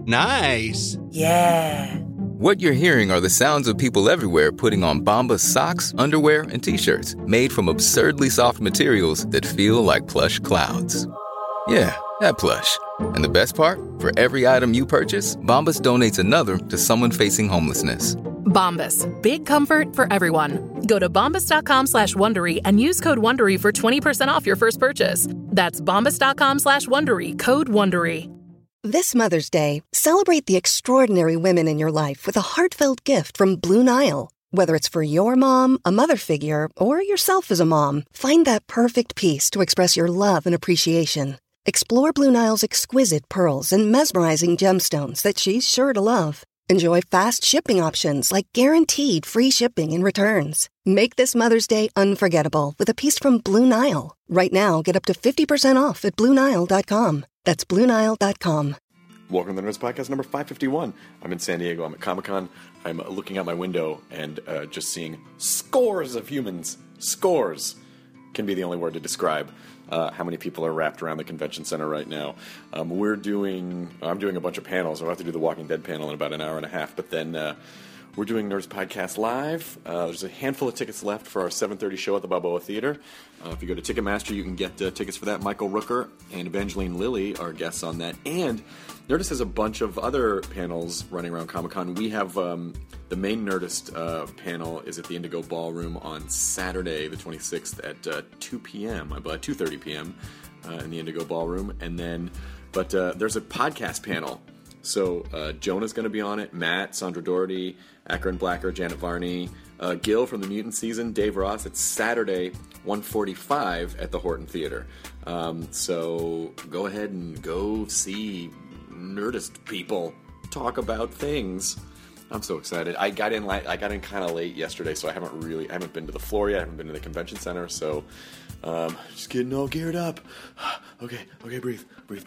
Nice. Yeah. What you're hearing are the sounds of people everywhere putting on Bombas socks, underwear, and T-shirts made from absurdly soft materials that feel like plush clouds. Yeah, that plush. And the best part? For every item you purchase, Bombas donates another to someone facing homelessness. Bombas. Big comfort for everyone. Go to bombas.com/Wondery and use code Wondery for 20% off your first purchase. That's bombas.com/Wondery, code Wondery. This Mother's Day, celebrate the extraordinary women in your life with a heartfelt gift from Blue Nile. Whether it's for your mom, a mother figure, or yourself as a mom, find that perfect piece to express your love and appreciation. Explore Blue Nile's exquisite pearls and mesmerizing gemstones that she's sure to love. Enjoy fast shipping options like guaranteed free shipping and returns. Make this Mother's Day unforgettable with a piece from Blue Nile. Right now, get up to 50% off at BlueNile.com. That's BlueNile.com. Welcome to the Nerds Podcast number 551. I'm in San Diego. I'm at Comic-Con. I'm looking out my window and just seeing scores of humans. Scores can be the only word to describe how many people are wrapped around the convention center right now. I'm doing a bunch of panels. I'm about to do the Walking Dead panel in about an hour and a half, but then we're doing Nerds Podcast Live. There's a handful of tickets left for our 7:30 show at the Balboa Theater. If you go to Ticketmaster, you can get tickets for that. Michael Rooker and Evangeline Lilly are guests on that. And Nerdist has a bunch of other panels running around Comic-Con. We have the main Nerdist panel is at the Indigo Ballroom on Saturday, the 26th at 2 p.m., I believe, 2:30 p.m. In the Indigo Ballroom. And then, but there's a podcast panel. So Jonah's going to be on it, Matt, Sandra Doherty, Akron Blacker, Janet Varney, Gil from the Mutant Season, Dave Ross. It's Saturday, 1:45 at the Horton Theater. So go ahead and go see Nerdist people talk about things. I'm so excited. I got in kind of late yesterday, so I haven't been to the floor yet. I haven't been to the convention center, so just getting all geared up. Okay, breathe.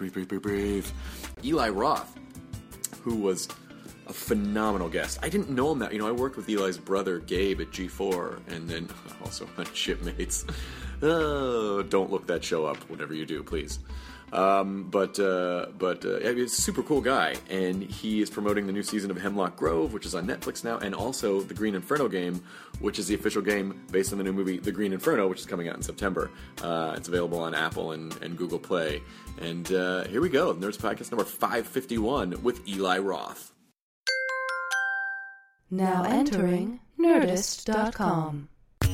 Eli Roth, who was a phenomenal guest. I didn't know him that. I worked with Eli's brother, Gabe, at G4, and then also on Shipmates. Don't look that show up, whatever you do, please. But he's a super cool guy, and he is promoting the new season of Hemlock Grove, which is on Netflix now, and also the Green Inferno game, which is the official game based on the new movie The Green Inferno, which is coming out in September. It's available on Apple and Google Play. And here we go, Nerds Podcast number 551 with Eli Roth. Now entering Nerdist.com.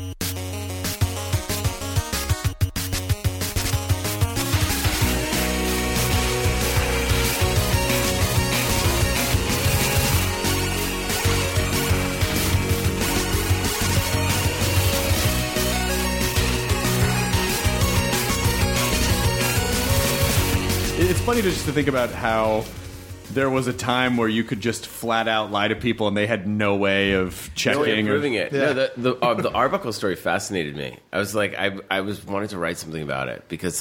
It's funny just to think about how there was a time where you could just flat out lie to people and they had no way of checking. No way of proving it. Yeah. No, the Arbuckle story fascinated me. I was like, I was wanting to write something about it because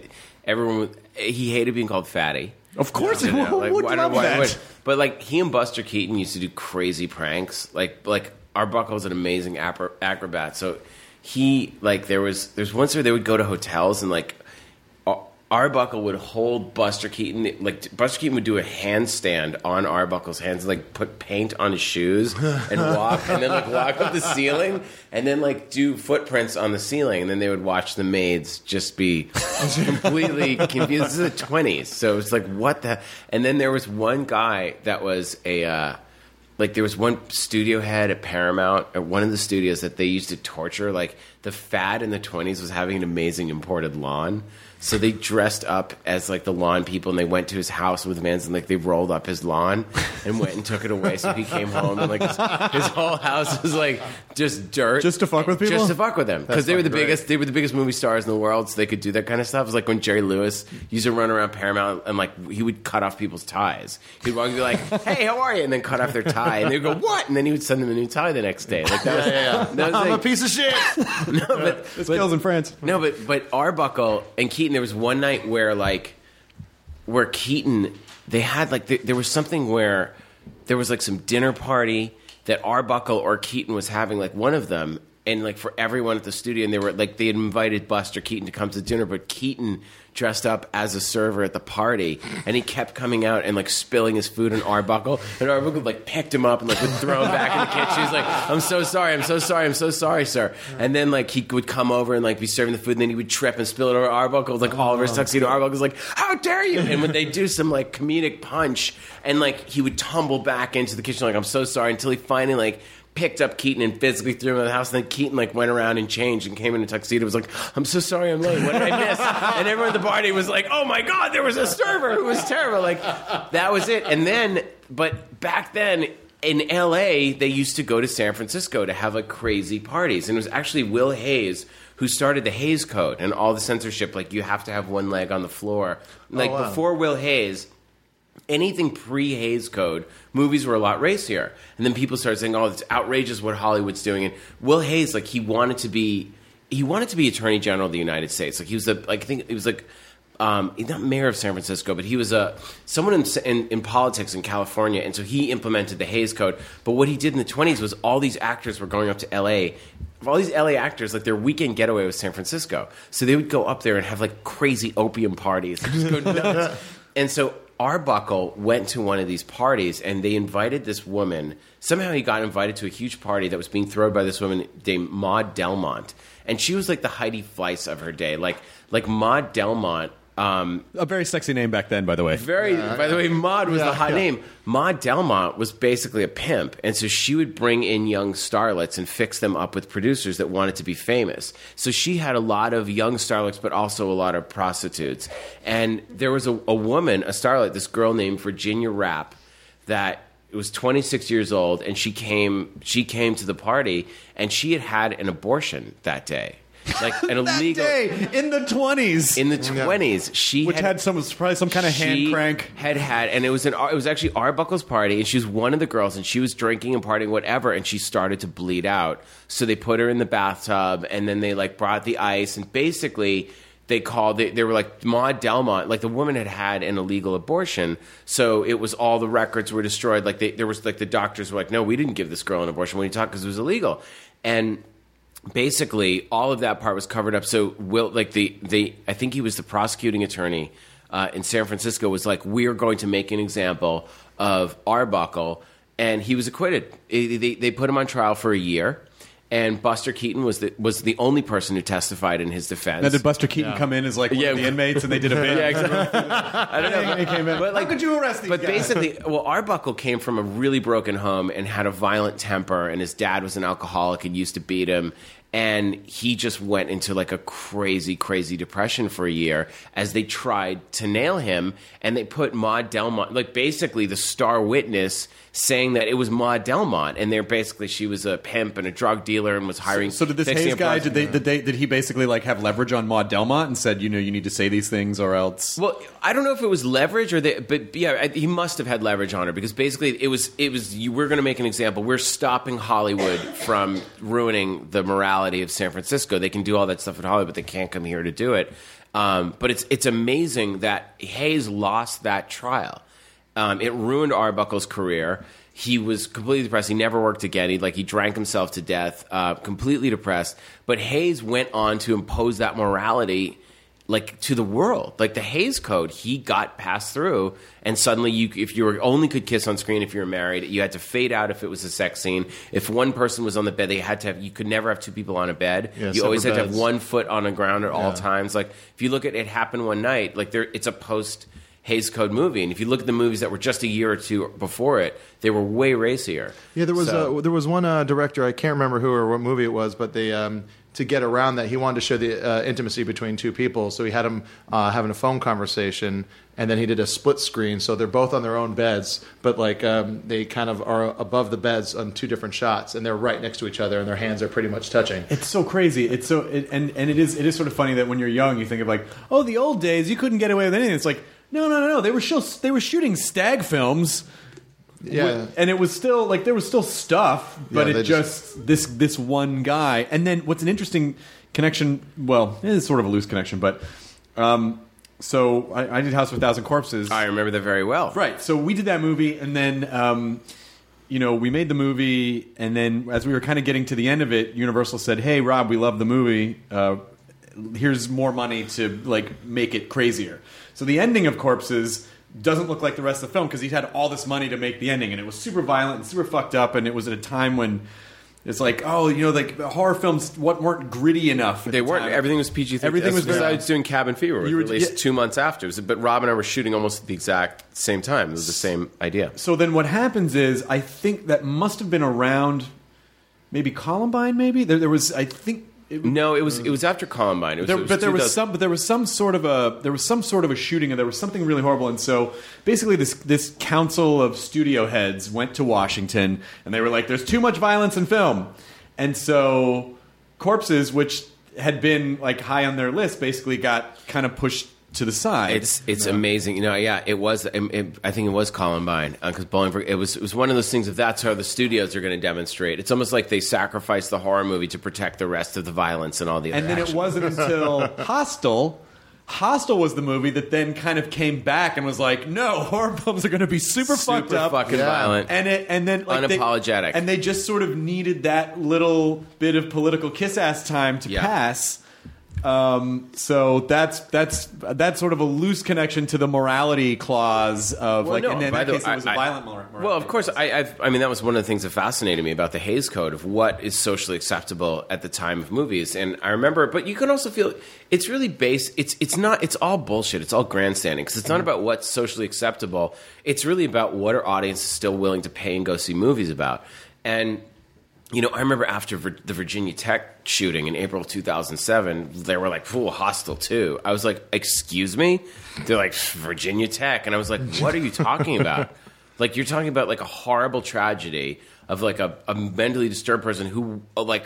he hated being called fatty. Of course, who would love that? But he and Buster Keaton used to do crazy pranks. Like Arbuckle's an amazing acrobat. So there's once where they would go to hotels and Arbuckle would hold Buster Keaton. Buster Keaton would do a handstand on Arbuckle's hands, and put paint on his shoes and walk, and then walk up the ceiling, and then do footprints on the ceiling, and then they would watch the maids just be completely confused. This is the 20s, so it's what the? And then there was one guy that was there was one studio head at Paramount, at one of the studios that they used to torture. The fad in the 20s was having an amazing imported lawn. So they dressed up as the lawn people, and they went to his house with vans, and they rolled up his lawn and went and took it away. So he came home, and his whole house was just dirt, just to fuck with people, just to fuck with them, because they were the biggest. They were the biggest movie stars in the world, so they could do that kind of stuff. It was when Jerry Lewis used to run around Paramount, and he would cut off people's ties. He'd walk and be like, "Hey, how are you?" and then cut off their tie, and they'd go, "What?" and then he would send them a new tie the next day. I'm a piece of shit. No, but this kills in France. No, but Arbuckle and Keaton, there was one night where Keaton, they had there was something where there was some dinner party that Arbuckle or Keaton was having, one of them, and like for everyone at the studio, and they had invited Buster Keaton to come to dinner, but Keaton dressed up as a server at the party, and he kept coming out and like spilling his food on Arbuckle, and Arbuckle like picked him up and like would throw him back in the kitchen. He's like, I'm so sorry, sir. And then like he would come over and like be serving the food, and then he would trip and spill it over Arbuckle, like all over his tuxedo. Arbuckle's like, how dare you? And when they do some like comedic punch, and like he would tumble back into the kitchen like, I'm so sorry, until he finally like picked up Keaton and physically threw him out of the house. And then Keaton like went around and changed and came in a tuxedo. Was like, I'm so sorry, I'm late. What did I miss? And everyone at the party was like, oh my God, there was a server who was terrible. Like that was it. And then, but back then in LA, they used to go to San Francisco to have like crazy parties. And it was actually Will Hayes who started the Hays Code and all the censorship. Like you have to have one leg on the floor. Like before Will Hayes, anything pre-Hays Code, movies were a lot racier. And then people started saying, oh, it's outrageous what Hollywood's doing. And Will Hayes, like, he wanted to be Attorney General of the United States. Like, he was he's not mayor of San Francisco, but he was someone in politics in California. And so he implemented the Hays Code. But what he did in the 1920s was all these actors were going up to L.A. All these LA actors, like their weekend getaway was San Francisco. So they would go up there and have like crazy opium parties and just go nuts. And so Arbuckle went to one of these parties, and they invited this woman. Somehow he got invited to a huge party that was being thrown by this woman named Maud Delmont. And she was like the Heidi Fleiss of her day. Like Maud Delmont. A very sexy name back then, by the way. By the way, Maud was the hot name. Maud Delmont was basically a pimp, and so she would bring in young starlets and fix them up with producers that wanted to be famous. So she had a lot of young starlets, but also a lot of prostitutes. And there was a woman, a starlet, this girl named Virginia Rapp, that was 26 years old, and she came to the party, and she had an abortion that day. Like an illegal day, in the 20s. In the 20s, she had some kind of hand crank. And it was actually Arbuckle's party, and she was one of the girls, and she was drinking and partying, whatever, and she started to bleed out. So they put her in the bathtub, and then they like brought the ice, and basically they were like Maud Delmont, like the woman had an illegal abortion, so it was all the records were destroyed. Like there was like the doctors were like, no, we didn't give this girl an abortion when you talk because it was illegal, and basically, all of that part was covered up. So, I think he was the prosecuting attorney in San Francisco. Was like, we're going to make an example of Arbuckle, and he was acquitted. They put him on trial for a year, and Buster Keaton was the only person who testified in his defense. Now, did Buster Keaton come in as like one of the inmates, and they did a bit? Yeah, exactly. I don't know. He came in. But like, how could you arrest these guys? But basically, Arbuckle came from a really broken home and had a violent temper, and his dad was an alcoholic and used to beat him. And he just went into like a crazy, crazy depression for a year as they tried to nail him. And they put Maud Delmont, like basically the star witness, saying that it was Maud Delmont. And she was a pimp and a drug dealer and was hiring. So did this Hayes guy, did he basically like have leverage on Maud Delmont and said, you need to say these things or else? Well, I don't know if it was leverage but yeah, he must have had leverage on her because basically it was we're going to make an example. We're stopping Hollywood from ruining the morality of San Francisco. They can do all that stuff in Hollywood, but they can't come here to do it. But it's amazing that Hayes lost that trial. It ruined Arbuckle's career. He was completely depressed. He never worked again. He drank himself to death, completely depressed. But Hayes went on to impose that morality like to the world. Like the Hays Code, he got passed through, and suddenly if you only could kiss on screen if you were married, you had to fade out if it was a sex scene. If one person was on the bed, you could never have two people on a bed. Yeah, you always had to have one foot on the ground at all times. Like if you look at It Happened One Night, like it's a post Hays Code movie, and if you look at the movies that were just a year or two before it, they were way racier. Yeah, there was one director, I can't remember who or what movie it was, but they to get around that, he wanted to show the intimacy between two people, so he had them having a phone conversation, and then he did a split screen, so they're both on their own beds, but like they kind of are above the beds on two different shots, and they're right next to each other, and their hands are pretty much touching. It's so crazy. It is sort of funny that when you're young, you think of like, oh, the old days, you couldn't get away with anything. It's like, no. They were shooting stag films. Yeah, and it was still like there was still stuff, but this one guy. And then what's an interesting connection? Well, it is sort of a loose connection, but so I did House of a Thousand Corpses. I remember that very well. Right. So we did that movie, and then we made the movie, and then as we were kind of getting to the end of it, Universal said, "Hey, Rob, we love the movie. Here's more money to like make it crazier." So the ending of Corpses doesn't look like the rest of the film because he had all this money to make the ending, and it was super violent and super fucked up, and it was at a time when it's like, like horror films weren't gritty enough. They weren't. Time. Everything was PG-13. Everything was. Besides doing Cabin Fever, which was released 2 months after. But Rob and I were shooting almost at the exact same time. It was the same idea. So then what happens is, I think that must have been around maybe Columbine. Maybe there was. I think. It was after Columbine. There was some sort of a shooting, and there was something really horrible. And so basically, this council of studio heads went to Washington, and they were like, "There's too much violence in film," and so Corpses, which had been like high on their list, basically got kind of pushed to the side. It's amazing. It was. I think it was Columbine because Bollingford. It was one of those things. If that's how the studios are going to demonstrate, it's almost like they sacrificed the horror movie to protect the rest of the violence and all the. And then action. It wasn't until Hostel. Hostel was the movie that then kind of came back and was like, no, horror films are going to be super fucked up, fucking violent, and then like, unapologetic, and they just sort of needed that little bit of political kiss ass time to pass. So that's sort of a loose connection to the morality clause of in that case it was a violent morality. Well, of course, I mean that was one of the things that fascinated me about the Hays Code of what is socially acceptable at the time of movies. And I remember, but you can also feel it's really based. It's all bullshit. It's all grandstanding because it's not about what's socially acceptable. It's really about what are audiences still willing to pay and go see movies about. And I remember after the Virginia Tech shooting in April 2007, they were like, Hostel 2. I was like, excuse me? They're like, Virginia Tech. And I was like, what are you talking about? Like, you're talking about like a horrible tragedy of like a mentally disturbed person who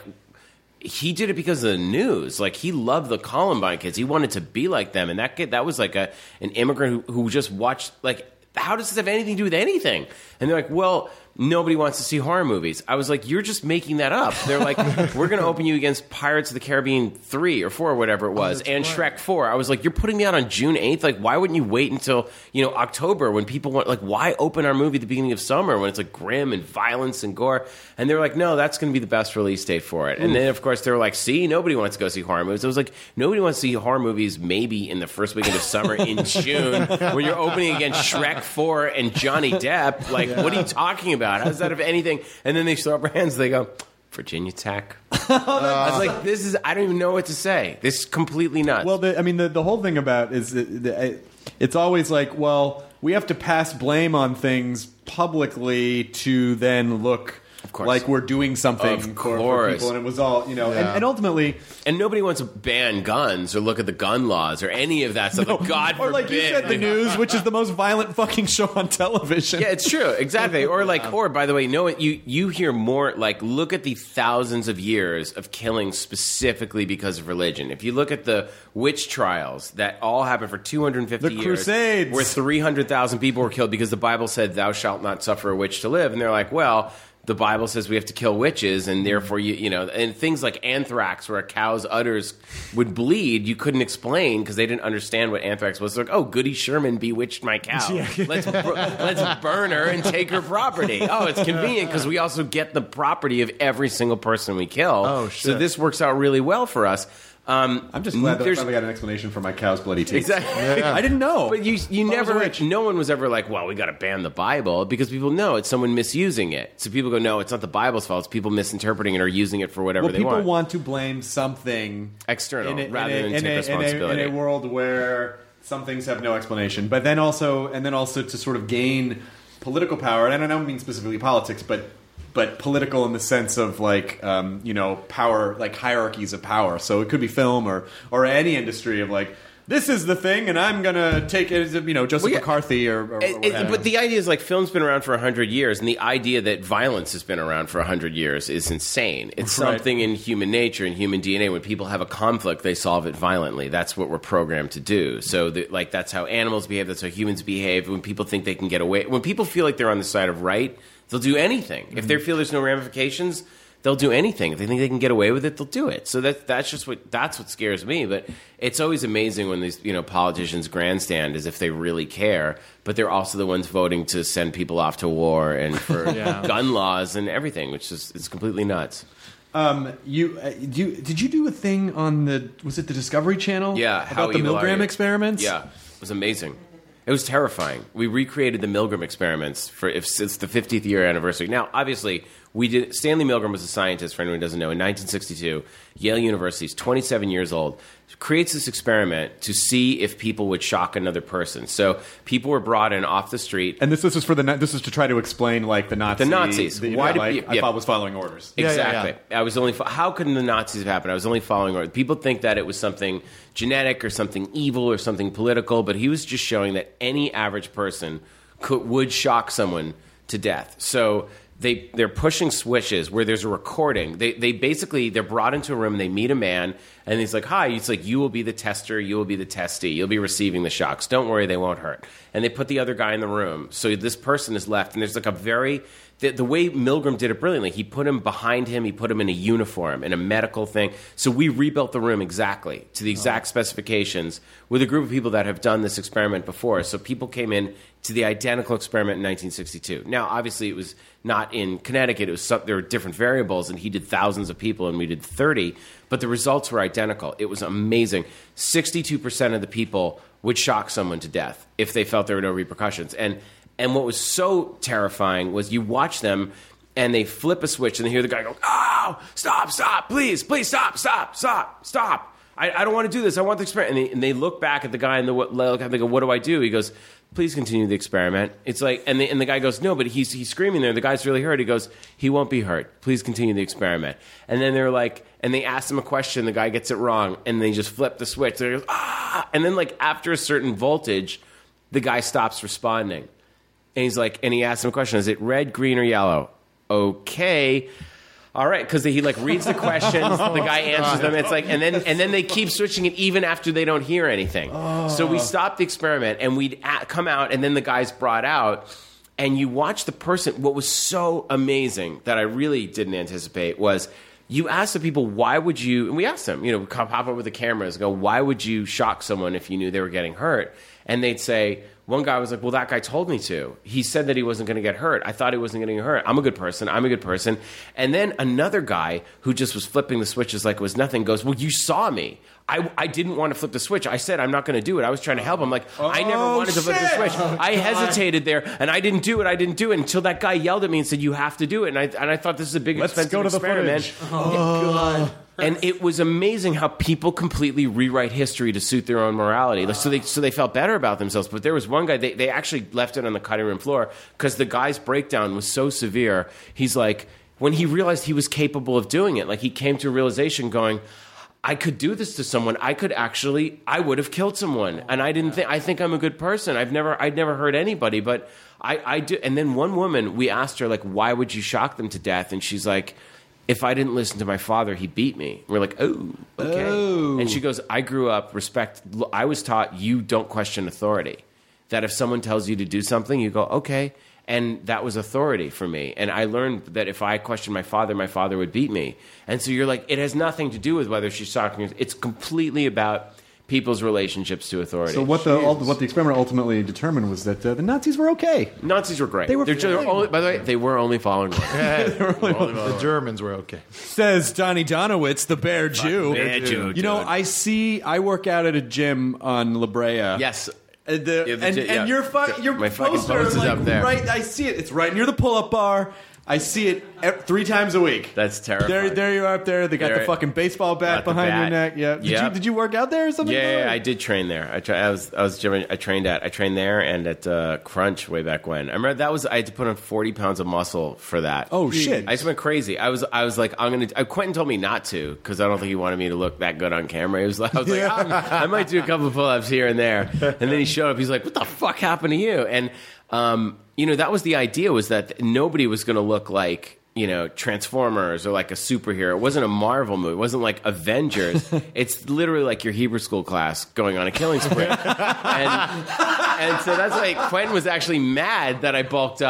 he did it because of the news. Like, he loved the Columbine kids. He wanted to be like them. And that kid, that was like an immigrant who just watched, like, how does this have anything to do with anything? And they're like, well, nobody wants to see horror movies. I was like, you're just making that up. They're like, we're going to open you against Pirates of the Caribbean 3 or 4 or whatever it was, and Shrek 4. I was like, you're putting me out on June 8th? Like, why wouldn't you wait until, October when people want, like, why open our movie at the beginning of summer when it's like grim and violence and gore? And they were like, no, that's going to be the best release date for it. And then, of course, they were like, see, nobody wants to go see horror movies. I was like, nobody wants to see horror movies maybe in the first weekend of summer in June when you're opening against Shrek 4 and Johnny Depp. Like, what are you talking about? How does that have anything? And then they throw up their hands. They go, Virginia Tech. I was like, I don't even know what to say. This is completely nuts. Well, the whole thing about is it's always like, well, we have to pass blame on things publicly to then look like we're doing something for people. And it was all, and ultimately... And nobody wants to ban guns or look at the gun laws or any of that stuff. No. Like, God forbid. Or like you said, the news, which is the most violent fucking show on television. Yeah, it's true. Exactly. Or by the way, you hear more, like, look at the thousands of years of killing specifically because of religion. If you look at the witch trials that all happened for 250 years. The Crusades. Where 300,000 people were killed because the Bible said, thou shalt not suffer a witch to live. And they're like, well... The Bible says we have to kill witches, and therefore, and things like anthrax, where a cow's udders would bleed, you couldn't explain because they didn't understand what anthrax was. They're like, oh, Goody Sherman bewitched my cow. Let's burn her and take her property. Oh, it's convenient because we also get the property of every single person we kill. Oh, shit. So this works out really well for us. I'm just glad that I finally got an explanation for my cow's bloody teeth. Exactly. Yeah. I didn't know. But you never, no one was ever like, well, we got to ban the Bible, because people know it's someone misusing it. So people go, no, it's not the Bible's fault. It's people misinterpreting it or using it for whatever they want. People want to blame something external rather than take responsibility. In a world where some things have no explanation. But then also to sort of gain political power, and I don't mean specifically politics, but political in the sense of like power, like hierarchies of power. So it could be film or any industry of like, this is the thing, and I'm gonna take it as Joseph McCarthy or whatever. But the idea is like film's been around for 100 years, and the idea that violence has been around for 100 years is insane. It's something in human nature and human DNA. When people have a conflict, they solve it violently. That's what we're programmed to do. So that's how animals behave. That's how humans behave. When people think they can get away, when people feel like they're on the side of right, they'll do anything. If they feel there's no ramifications, they'll do anything. If they think they can get away with it, they'll do it. So that's what scares me. But it's always amazing when these politicians grandstand as if they really care, but they're also the ones voting to send people off to war and for gun laws and everything, which is it's completely nuts. Did you do a thing on the Discovery Channel? Yeah, about the Milgram experiments. Yeah, it was amazing. It was terrifying. We recreated the Milgram experiments since the 50th year anniversary. Now, obviously, Stanley Milgram was a scientist, for anyone who doesn't know, in 1962, Yale University, he's 27 years old, creates this experiment to see if people would shock another person. So people were brought in off the street. And this is to try to explain like the Nazis. The Nazis. I thought was following orders. Exactly. Yeah. How could the Nazis have happened? I was only following orders. People think that it was something genetic or something evil or something political, but he was just showing that any average person would shock someone to death. So they're pushing switches where there's a recording. They're brought into a room and they meet a man and he's like, hi, it's like, you will be the tester, you will be the testee, you'll be receiving the shocks. Don't worry, they won't hurt. And they put the other guy in the room. So this person is left and there's like the way Milgram did it brilliantly, he put him behind him, he put him in a uniform, in a medical thing. So we rebuilt the room exactly to the exact specifications with a group of people that have done this experiment before. So people came in to the identical experiment in 1962. Now, obviously, it was not in Connecticut. There were different variables, and he did thousands of people, and we did 30. But the results were identical. It was amazing. 62% of the people would shock someone to death if they felt there were no repercussions. And what was so terrifying was you watch them, and they flip a switch, and they hear the guy go, oh, stop, please, stop. I don't want to do this. I want the experiment. And they look back at the guy, and they go, what do I do? He goes, please continue the experiment. It's like, and the guy goes, no, but he's screaming there. The guy's really hurt. He goes, he won't be hurt. Please continue the experiment. And then they're like, and they ask him a question. The guy gets it wrong, and they just flip the switch. They go, ah! And then like after a certain voltage, the guy stops responding. And he's like, and he asks him a question. Is it red, green, or yellow? Okay. All right, because he like reads the questions, the guy answers them. It's like, and then they keep switching it even after they don't hear anything. So we stopped the experiment, and we'd come out, and then the guy's brought out, and you watch the person. What was so amazing that I really didn't anticipate was you ask the people, why would you? And we asked them, pop up with the cameras, go, why would you shock someone if you knew they were getting hurt? And they'd say. One guy was like, well, that guy told me to. He said that he wasn't going to get hurt. I thought he wasn't going to get hurt. I'm a good person. And then another guy who just was flipping the switches like it was nothing goes, well, you saw me. I didn't want to flip the switch. I said, I'm not going to do it. I was trying to help him. Like, I never wanted to flip the switch. I hesitated there, and I didn't do it until that guy yelled at me and said, you have to do it. And I thought this is a big, expensive experiment. God. And it was amazing how people completely rewrite history to suit their own morality. So they felt better about themselves. But there was one guy, they actually left it on the cutting room floor because the guy's breakdown was so severe. He's like, when he realized he was capable of doing it, like he came to a realization going, I could do this to someone. I would have killed someone. And I think I'm a good person. I'd never hurt anybody, but I do. And then one woman, we asked her, like, why would you shock them to death? And she's like, if I didn't listen to my father, he beat me. We're like, oh, okay. Oh. And she goes, I grew up, I was taught you don't question authority. That if someone tells you to do something, you go, okay. And that was authority for me. And I learned that if I questioned my father would beat me. And so you're like, it has nothing to do with whether she's shocking you. It's completely about people's relationships to authority. So what the experiment ultimately determined was that the Nazis were okay. Nazis were great. They were by the way, they were only following orders. The Germans were okay. Says Donnie Donowitz, the Bear Jew. Bear Jew. I work out at a gym on La Brea. Yes. And your poster is like up there. Right. I see it. It's right near the pull-up bar. I see it 3 times a week. That's terrifying. There you are up there. They got the fucking baseball bat behind your neck. Yeah. Did you work out there or something? Yeah, I did train there. I trained there and at Crunch way back when. I remember I had to put on 40 pounds of muscle for that. Oh shit! I just went crazy. I was like, Quentin told me not to because I don't think he wanted me to look that good on camera. I was like, I might do a couple of pull-ups here and there. And then he showed up. He's like, what the fuck happened to you? And that was the idea, was that nobody was going to look like, Transformers or like a superhero. It wasn't a Marvel movie. It wasn't like Avengers. It's literally like your Hebrew school class going on a killing spree. and so that's why Quentin was actually mad that I bulked up.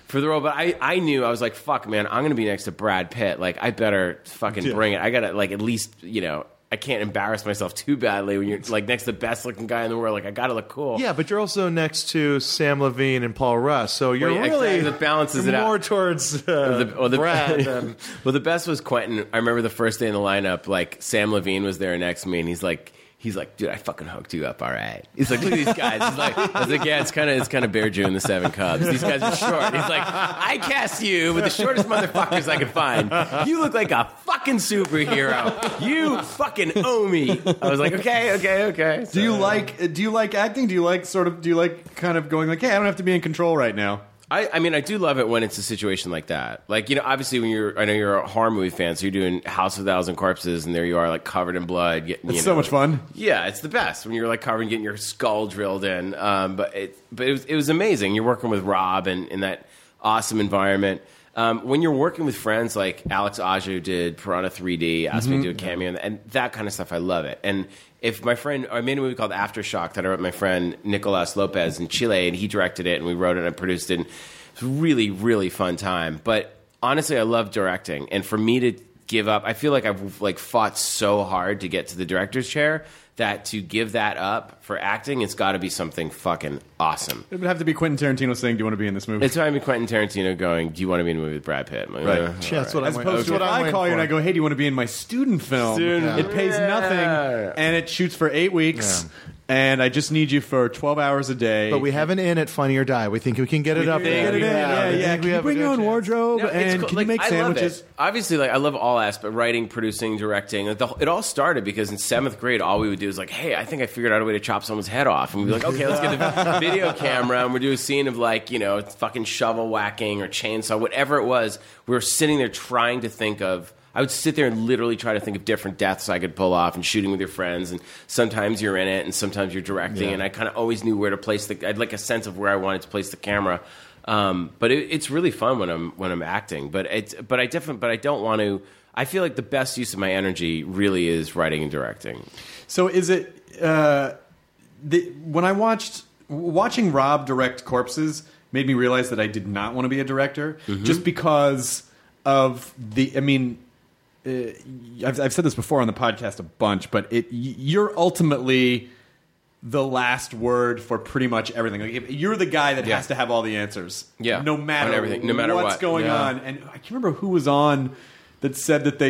for the role. But I knew, I was like, fuck, man, I'm going to be next to Brad Pitt. Like, I better fucking bring it. I got to, like, at least, you know, I can't embarrass myself too badly when you're like next to the best looking guy in the world. Like, I got to look cool. Yeah, but you're also next to Sam Levine and Paul Rudd, so you're Well, yeah, really exactly. That balances it out. more towards the Brad. Than, well, the best was Quentin. I remember the first day in the lineup, like Sam Levine was there next to me, and he's like, dude, I fucking hooked you up, all right. He's like, look at these guys. I was like, yeah, it's kind of Bear Jew and the Seven Cubs. These guys are short. He's like, I cast you with the shortest motherfuckers I could find. You look like a fucking superhero. You fucking owe me. I was like, okay. So, Do you like acting? Do you like kind of going like, hey, I don't have to be in control right now? I mean, I do love it when it's a situation like that. Like, you know, obviously I know you're a horror movie fan, so you're doing House of a Thousand Corpses, and there you are, like, covered in blood. It's so much fun. Yeah, it's the best when you're, like, covered and getting your skull drilled in. But it was amazing. You're working with Rob and in that awesome environment. When you're working with friends like Alex Aja did Piranha 3D, asked me to do a cameo, and that kind of stuff, I love it. And if my friend, I made a movie called Aftershock that I wrote with my friend Nicolas Lopez in Chile, and he directed it, and we wrote it and produced it. And it was a really, really fun time. But honestly, I love directing, and for me to give up, I feel like I've like fought so hard to get to the director's chair that to give that up for acting, it's got to be something fucking awesome. It would have to be Quentin Tarantino saying, do you want to be in this movie? It's time to be Quentin Tarantino going, do you want to be in a movie with Brad Pitt? Like, Right. yeah, that's what As I'm opposed to if I call you and I go, hey, do you want to be in my student film? It pays nothing, and it shoots for 8 weeks, and I just need you for 12 hours a day. But we have an in at Funny or Die. We think we can get it up there. Get it in. Yeah. Can you bring your own wardrobe, No, it's and cool. can Like, you make I love sandwiches? it. Obviously, like I love all aspects: writing, producing, directing. Like, it all started because in 7th grade, all we would do is like, "Hey, I think I figured out a way to chop someone's head off," and we'd be like, "Okay, let's get the video camera," and we'd do a scene of like, you know, fucking shovel whacking or chainsaw, whatever it was. We were sitting there trying to think of. I would sit there and literally try to think of different deaths I could pull off and shooting with your friends. And sometimes you're in it and sometimes you're directing. And I kind of always knew where to place I had like a sense of where I wanted to place the camera. But it's really fun when I'm acting. But I don't want to. I feel like the best use of my energy really is writing and directing. So is it when I watching Rob direct Corpses made me realize that I did not want to be a director just because of the. I mean. I've said this before on the podcast a bunch, but you're ultimately the last word for pretty much everything. Like, you're the guy that has to have all the answers, no matter on everything, no matter what's going on. And I can't remember who was on that said that they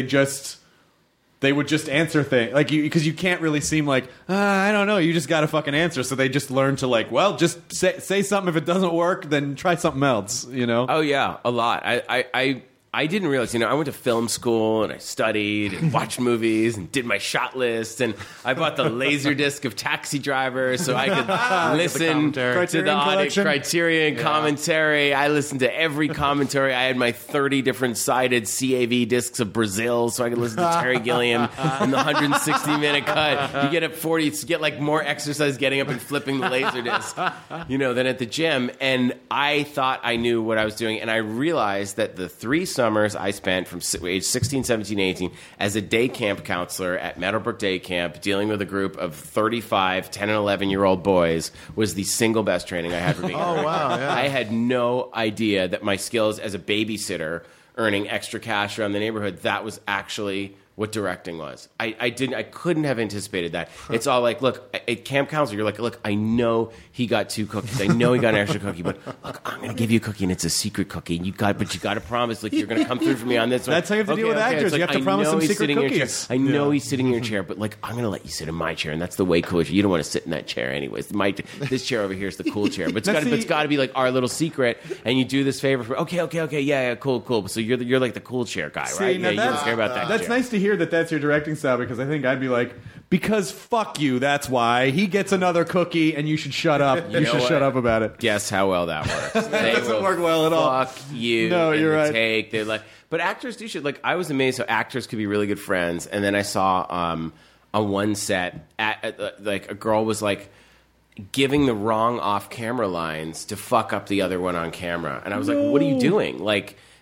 would just answer things like because you can't really seem like I don't know. You just got to fucking answer. So they just learn to like, well, just say something. If it doesn't work, then try something else. You know? Oh yeah, a lot. I didn't realize, you know, I went to film school and I studied and watched movies and did my shot list and I bought the Laserdisc of Taxi Driver so I could listen to the audio Criterion commentary. I listened to every commentary. I had my 30 different sided CAV discs of Brazil so I could listen to Terry Gilliam in the 160-minute cut. You get like more exercise getting up and flipping the Laserdisc, you know, than at the gym. And I thought I knew what I was doing, and I realized that the 3 summers I spent from age 16, 17, 18 as a day camp counselor at Meadowbrook Day Camp dealing with a group of 35, 10 and 11-year-old boys was the single best training I had for being a director. Wow, yeah. I had no idea that my skills as a babysitter earning extra cash around the neighborhood, that was actually what directing was. I couldn't have anticipated that. It's all like, look, at camp counselor, you're like, look, I know he got 2 cookies. I know he got an extra cookie, but look, I'm going to give you a cookie and it's a secret cookie. And you got to promise, like, you're going to come through for me on this one. That's how you have to deal with actors. Like, you have to promise them secret cookies. I know he's sitting in your chair, but like, I'm going to let you sit in my chair, and that's the way cool. You don't want to sit in that chair anyways. This chair over here is the cool chair, but it's got to be like our little secret. And you do this favor for okay, yeah, cool. So you're like the cool chair guy, right? Yeah, you don't care about that. That's chair. nice to hear that that's your directing style, because I think I'd be like, because fuck you, that's why. He gets another cookie and you should shut up. You should shut up about it. Guess how well that works. That doesn't work well at all. Fuck you. No, in you're the right. Take. They're like, but actors do shit. Like, I was amazed how actors could be really good friends. And then I saw on one set, like a girl was like giving the wrong off-camera lines to fuck up the other one on camera. And I was like, what are you doing? Like,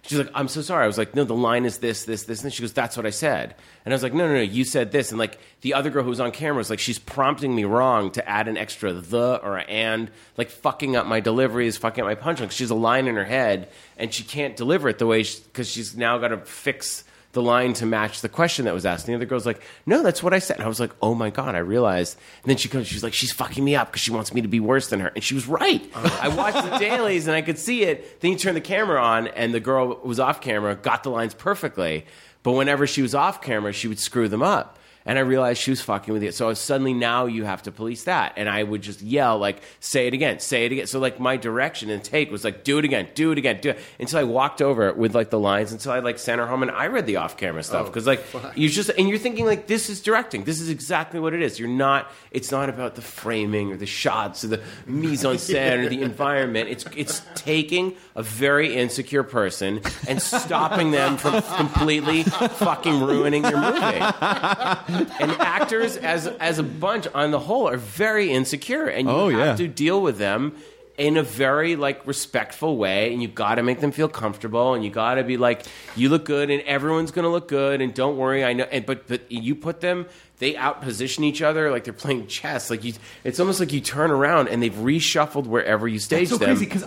She's like, I'm so sorry. I was like, no, the line is this. And she goes, that's what I said. And I was like, no, you said this. And like the other girl who was on camera was like, she's prompting me wrong to add an extra the or a and, like fucking up my deliveries, fucking up my punchline. She's a line in her head and she can't deliver it the way, because she's now got to fix the line to match the question that was asked. And the other girl's like, no, that's what I said. And I was like, oh my God, I realized. And then she's like, she's fucking me up because she wants me to be worse than her. And she was right. I watched the dailies and I could see it. Then you turn the camera on and the girl who was off camera got the lines perfectly. But whenever she was off camera, she would screw them up. And I realized she was fucking with it. So suddenly now you have to police that. And I would just yell, like, say it again, say it again. So, like, my direction and take was like, do it again, do it again, do it. Until I walked over it with, like, the lines until I, like, sent her home. And I read the off-camera stuff. Because, you're thinking, like, this is directing. This is exactly what it is. It's not about the framing or the shots or the mise en scène or the environment. It's taking a very insecure person and stopping them from completely fucking ruining your movie. And actors, as a bunch on the whole, are very insecure, and you have to deal with them in a very like respectful way, and you got to make them feel comfortable, and you got to be like, you look good, and everyone's going to look good, and don't worry, I know. And but you put them, they outposition each other like they're playing chess. Like it's almost like you turn around and they've reshuffled wherever you stage them. That's so crazy because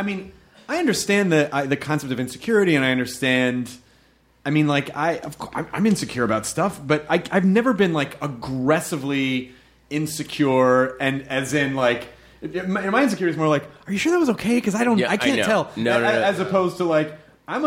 I understand the concept of insecurity, and I understand. I mean, like, I'm insecure about stuff, but I've never been, like, aggressively insecure, and as in, like, my insecurity is more like, are you sure that was okay? Because I can't tell. No. As opposed to, like, I'm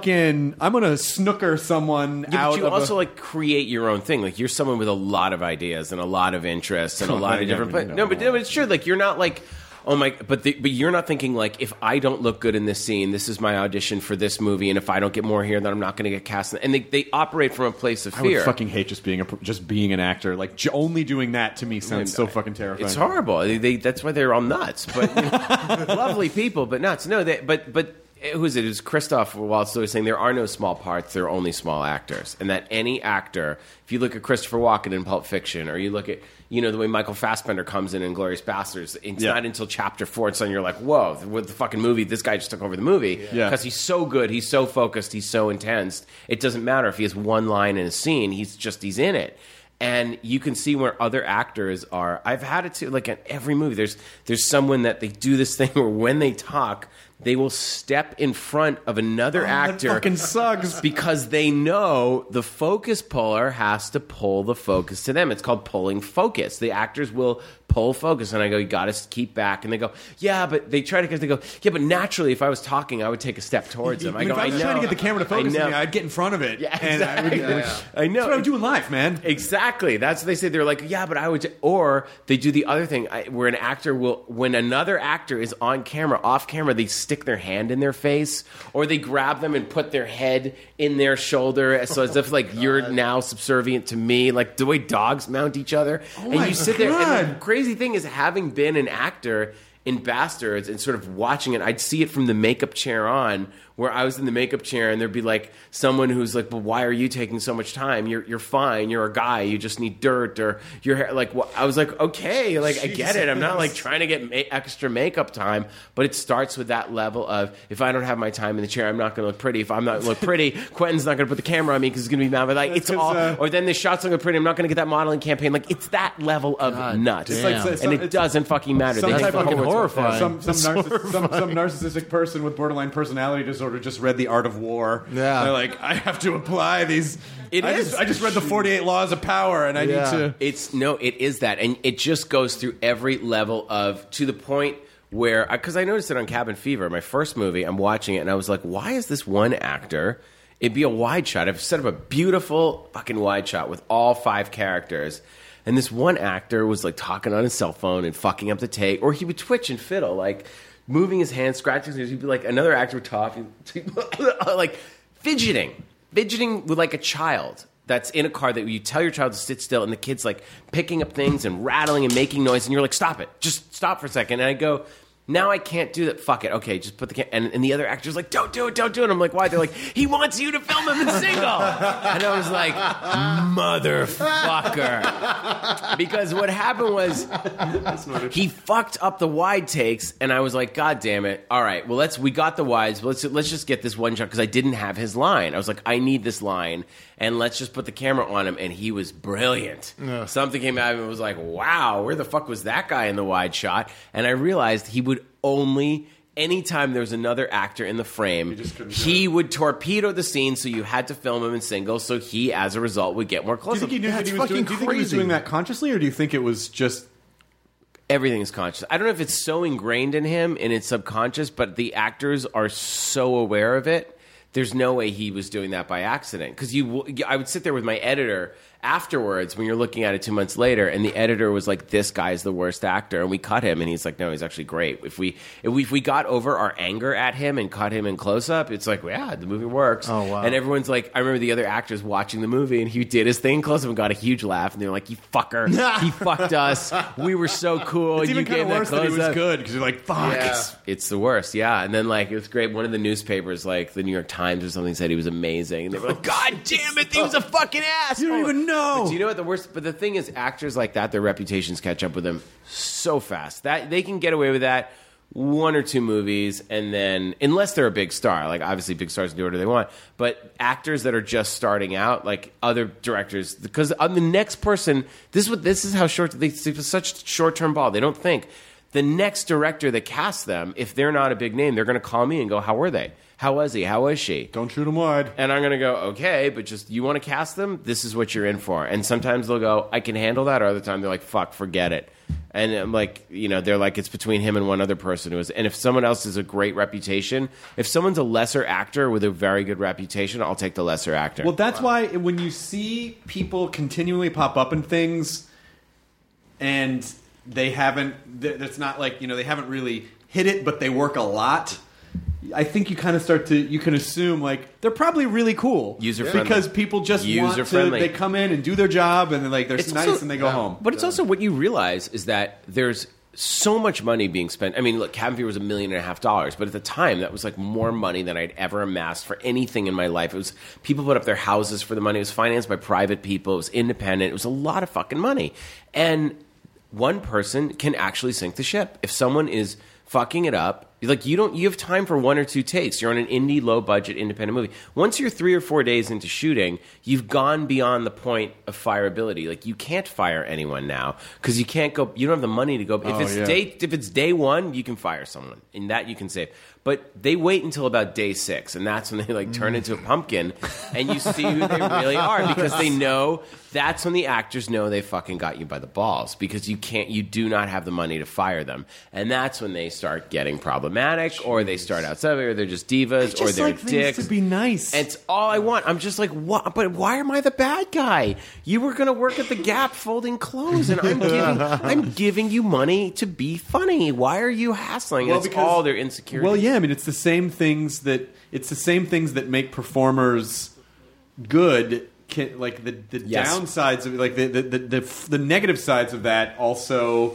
gonna snooker someone out. But you also, like, create your own thing. Like, you're someone with a lot of ideas and a lot of interests and a lot of different... But it's true. Like, you're not, like... Oh my! But you're not thinking like, if I don't look good in this scene, this is my audition for this movie, and if I don't get more here, then I'm not going to get cast. And they operate from a place of fear. I would fucking hate just being an actor. Like only doing that to me sounds so fucking terrifying. It's horrible. That's why they're all nuts. But lovely people, but nuts. No, but. Who is it? It was Christoph Waltz was saying there are no small parts, there are only small actors. And that any actor, if you look at Christopher Walken in Pulp Fiction, or you look at, the way Michael Fassbender comes in Inglourious Basterds, it's not until chapter 4 and you're like, whoa, with the fucking movie, this guy just took over the movie. Because he's so good, he's so focused, he's so intense. It doesn't matter if he has one line in a scene, he's in it. And you can see where other actors are. I've had it too, like in every movie, there's someone that they do this thing where when they talk, they will step in front of another actor. That fucking sucks. Because they know the focus puller has to pull the focus to them. It's called pulling focus. The actors will pull focus. And I go, you got to keep back. And they go, yeah, but they try to, because they go, yeah, but naturally, if I was talking, I would take a step towards them. If I was trying to get the camera to focus on me, I'd get in front of it. Yeah, exactly. I know. That's what I would do in life, man. Exactly. That's what they say. They're like, yeah, but I would. Or they do the other thing where an actor will, when another actor is on camera, off camera, they stick their hand in their face, or they grab them and put their head in their shoulder, so as if like you're now subservient to me, like the way dogs mount each other. And you sit there. And the crazy thing is, having been an actor in Bastards and sort of watching it, I'd see it from the makeup chair on, where I was in the makeup chair and there'd be like someone who's like, well, why are you taking so much time? You're fine. You're a guy. You just need dirt, or your hair. Like, I was like, okay, like I get it. I'm not like trying to get extra makeup time, but it starts with that level of, if I don't have my time in the chair, I'm not going to look pretty. If I'm not look pretty, Quentin's not going to put the camera on me because he's going to be mad. But like, it's all, or then the shot's not going to pretty. I'm not going to get that modeling campaign. Like, it's that level of nuts. It's like, and it doesn't fucking matter. Some they type of horrifying. Some narcissistic person with borderline personality disorder just read The Art of War. Yeah. They're like, I have to apply these. I just read the 48 Laws of Power, and I need to. It is that, and it just goes through every level of, to the point where, because I noticed it on Cabin Fever, my first movie. I'm watching it, and I was like, why is this one actor? It'd be a wide shot. I've set up a beautiful fucking wide shot with all 5 characters. And this one actor was like talking on his cell phone and fucking up the take, or he would twitch and fiddle, like moving his hands, scratching his ears. He'd be like, another actor would talk, like fidgeting with like a child that's in a car, that you tell your child to sit still, and the kid's like picking up things and rattling and making noise, and you're like, stop it, just stop for a second. And I go, Now I can't do that. Fuck it. Okay, just put the and the other actor's like, don't do it. I'm like, why? They're like, he wants you to film him in single. And I was like, motherfucker. Because what happened was he fucked up the wide takes, and I was like, God damn it. All right, well, we got the wides. Let's just get this one shot, because I didn't have his line. I was like, I need this line, and let's just put the camera on him. And he was brilliant. Yeah. Something came out of him and was like, wow, where the fuck was that guy in the wide shot? And I realized he would only, anytime there was another actor in the frame, he would torpedo the scene, so you had to film him in single, so he, as a result, would get more close. Do you think he was doing that consciously, or do you think it was just... Everything is conscious. I don't know if it's so ingrained in him and it's subconscious, but the actors are so aware of it. There's no way he was doing that by accident. Because I would sit there with my editor afterwards when you're looking at it 2 months later, and the editor was like, this guy's the worst actor, and we cut him, and he's like, no, he's actually great. If we got over our anger at him and cut him in close-up, it's like, yeah, the movie works. Oh, wow. And everyone's like, I remember the other actors watching the movie, and he did his thing in close-up and got a huge laugh, and they were like, you fucker, he fucked us, we were so cool. It's even kind of worse that he was good, because you're like, fuck. Yeah. It's the worst, yeah. And then, like, it was great. One of the newspapers, like the New York Times or something, said he was amazing, and they were like, God damn it, he was a fucking ass. You don't even know. But do you know what the worst? But the thing is, actors like that, their reputations catch up with them so fast that they can get away with that 1 or 2 movies, and then, unless they're a big star, like obviously big stars can do whatever they want, but actors that are just starting out, like other directors, because the next person, this is how short they such short-term ball. They don't think the next director that casts them, if they're not a big name, they're going to call me and go, how were they? How was he? How was she? Don't shoot him wide. And I'm going to go, okay, but just, you want to cast them? This is what you're in for. And sometimes they'll go, I can handle that. Or other time they're like, fuck, forget it. And I'm like, they're like, it's between him and one other person who is. And if someone else has a great reputation, if someone's a lesser actor with a very good reputation, I'll take the lesser actor. Well, that's why when you see people continually pop up in things and they haven't, it's not like, they haven't really hit it, but they work a lot. I think you kind of you can assume, like, they're probably really cool. User-friendly. Because people just want to, they come in and do their job, and they're nice, also, and they go home. But it's also what you realize is that there's so much money being spent. I mean, look, Cabin Fever was $1.5 million, but at the time, that was like more money than I'd ever amassed for anything in my life. It was, people put up their houses for the money. It was financed by private people. It was independent. It was a lot of fucking money. And one person can actually sink the ship. If someone is fucking it up, like, you have time for 1 or 2 takes. You're on an indie, low-budget, independent movie. Once you're 3 or 4 days into shooting, you've gone beyond the point of fireability. Like, you can't fire anyone now because you can't go. You don't have the money to go. If it's day 1, you can fire someone, and that you can save. But they wait until about day 6, and that's when they like turn into a pumpkin, and you see who they really are, because they know that's when the actors know they fucking got you by the balls, because you do not have the money to fire them, and that's when they start getting problematic, or they start outside, or they're just divas, or they're dicks. To be nice, and it's all I want. I'm just like, what? But why am I the bad guy? You were going to work at the Gap folding clothes, and I'm giving you money to be funny. Why are you hassling? Well, it's all their insecurities. Well, yeah. I mean, it's the same things that make performers good. Like the downsides of, like the negative sides of that also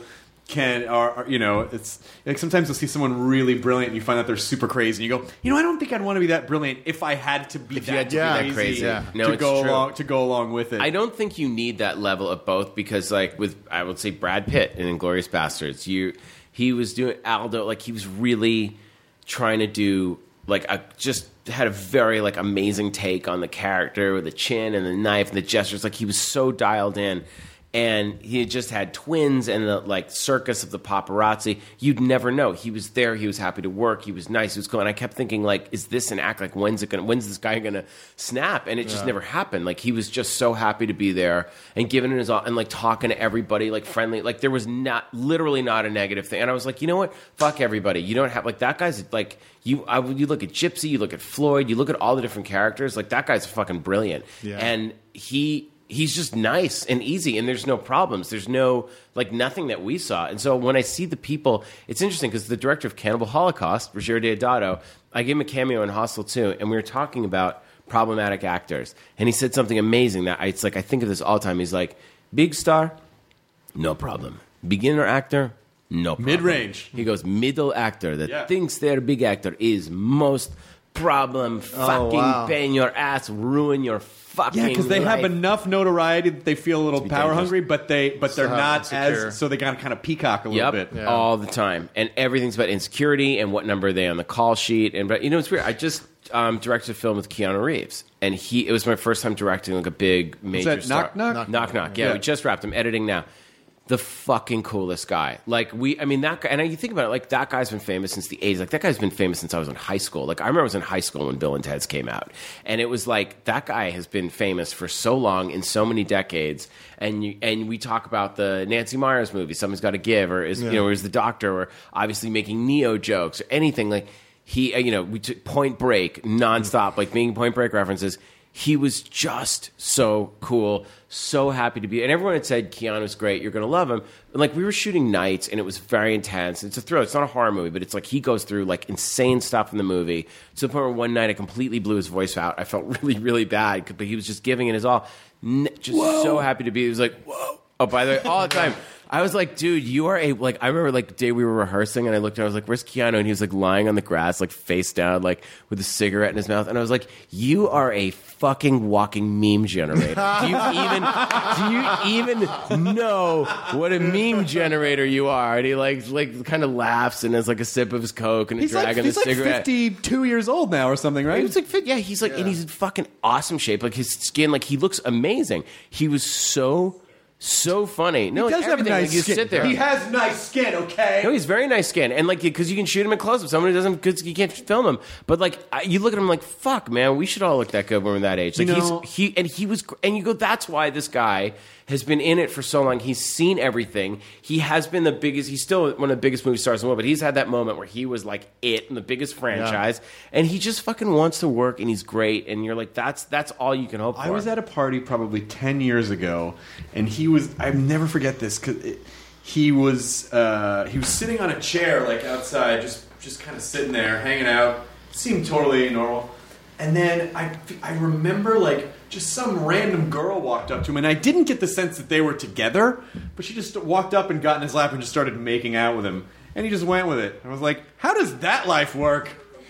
are it's like sometimes you'll see someone really brilliant and you find out they're super crazy and you go, I don't think I'd want to be that brilliant if I had to be that crazy No, to go along with it. I don't think you need that level of both, because like with, I would say, Brad Pitt in Inglourious Basterds, he was doing Aldo, like he was really trying to do like just had a very like amazing take on the character with the chin and the knife and the gestures. Like, he was so dialed in, and he had just had twins and the like circus of the paparazzi. You'd never know. He was there. He was happy to work. He was nice. He was cool. And I kept thinking, like, is this an act? Like, when's this guy gonna snap? And it just never happened. Like, he was just so happy to be there and giving it his all, and like talking to everybody, like friendly. Like, there was literally not a negative thing. And I was like, you know what? Fuck everybody. You don't have, like, that guy's like, you look at Gypsy, you look at Floyd, you look at all the different characters. Like, that guy's fucking brilliant. Yeah. And he's just nice and easy, and there's no problems. There's no, like, nothing that we saw. And so when I see the people, it's interesting because the director of Cannibal Holocaust, Roger Deodato, I gave him a cameo in Hostel 2, and we were talking about problematic actors. And he said something amazing that it's like, I think of this all the time. He's like, big star, no problem. Beginner actor, No problem. Mid-range. He goes, middle actor that Yeah. thinks they're a big actor is most problem fucking wow. pain your ass, ruin your fucking Yeah, because they have life. enough notoriety that they feel a little be power dangerous. hungry, but they're not insecure. as so they got to kind of peacock a little Yep, bit. all the time, and everything's about insecurity and what number are they on the call sheet. And but it's weird. I just directed a film with Keanu Reeves, and it was my first time directing like a big major. that Knock Knock? Knock Knock. Yeah, we just wrapped. I'm editing now. The fucking coolest guy. Like that guy, and you think about it, like that guy's been famous since the 80s. Like that guy's been famous since I was in high school. Like I remember I was in high school when Bill and Ted's came out. And it was like, that guy has been famous for so long in so many decades. And we talk about the Nancy Meyers movie, Something's Gotta Give, or is the doctor, or obviously making Neo jokes or anything. Like he, we took Point Break nonstop, like making Point Break references. He was just so cool, so happy to be. And everyone had said, Keanu's great, you're going to love him. And like we were shooting nights, and it was very intense. It's a thrill. It's not a horror movie, but it's like he goes through like insane stuff in the movie to the point where one night I completely blew his voice out. I felt really, really bad, but he was just giving it his all. Just so happy to be. He was like, whoa. Oh, by the way, all the time. I was like, dude, you are I remember like the day we were rehearsing, and I looked and I was like, where's Keanu? And he was like lying on the grass, like face down, like with a cigarette in his mouth. And I was like, you are a fucking walking meme generator. Do you even know what a meme generator you are? And he like kind of laughs and has like a sip of his Coke and a drag on the cigarette. 52 years old now or something, right? He was like, he's like, and he's in fucking awesome shape. Like his skin, like he looks amazing. He was so funny. No, he does have everything. nice Like, you skin. sit there. He has nice skin, okay? No, he's very nice skin, and like because you can shoot him in close up. Someone who doesn't, because you can't film him. But like you look at him like, fuck, man, we should all look that good when we're that age. Like he was, and you go, that's why this guy has been in it for so long. He's seen everything. He has been the biggest. He's still one of the biggest movie stars in the world. But he's had that moment where he was like it in the biggest franchise, and he just fucking wants to work, and he's great. And you're like, that's all you can hope for. I was at a party probably 10 years ago, and he was. I'll never forget this because he was sitting on a chair like outside, just kind of sitting there, hanging out. Seemed totally normal. And then I remember like just some random girl walked up to him, and I didn't get the sense that they were together, but she just walked up and got in his lap and just started making out with him, and he just went with it. I was like, how does that life work?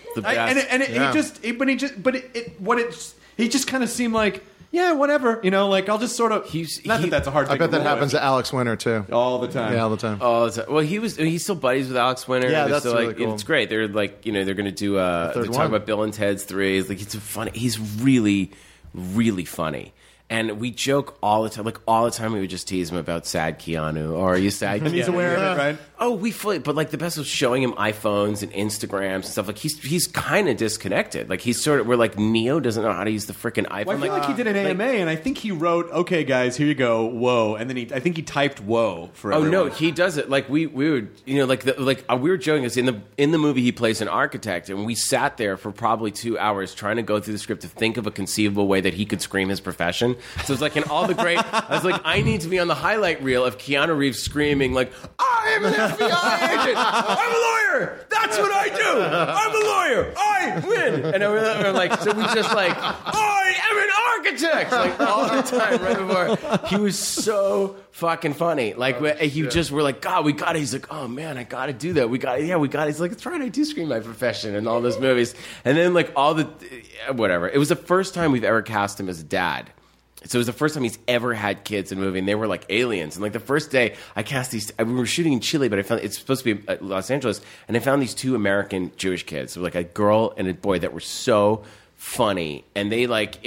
He just kind of seemed like, yeah, whatever, like I'll just sort of. That's a hard thing. I bet to that roll happens with. to Alex Winter too. All the time. Yeah, all the time. Well, he's still buddies with Alex Winter. Yeah, They're that's still, really cool. It's great. They're like, they're going to do. They're third talking one. about Bill and Ted's 3. It's like it's funny. He's really, really funny. And we joke all the time. Like, all the time we would just tease him about sad Keanu. Or are you sad Keanu? And he's aware of it, right? Oh, we fully. But, like, the best was showing him iPhones and Instagrams and stuff. Like, he's kind of disconnected. Like, he's sort of... We're like, Neo doesn't know how to use the freaking iPhone. Well, I feel like he did an AMA, and I think he wrote, okay, guys, here you go, whoa. And then I think he typed whoa for everyone. Oh, no, he does it. Like, we would... we were joking. It's in the movie, he plays an architect, and we sat there for probably 2 hours trying to go through the script to think of a conceivable way that he could scream his profession. So it's like in all the great... I was like, I need to be on the highlight reel of Keanu Reeves screaming, like, I am an FBI agent! I'm a lawyer! That's what I do! I'm a lawyer! I win! And we're like, so we just like, I am an architect! Like, all the time, right before. He was so fucking funny. Like, we're like, God, we got it. He's like, oh man, I got to do that. We got it. He's like, that's right, I do scream my profession in all those movies. And then, like, all the, whatever. It was the first time we've ever cast him as a dad. So it was the first time he's ever had kids in a movie, and they were like aliens. And like the first day, I cast these. We were shooting in Chile, but I found it's supposed to be Los Angeles, and I found these 2 American Jewish kids, so like a girl and a boy, that were so funny, and they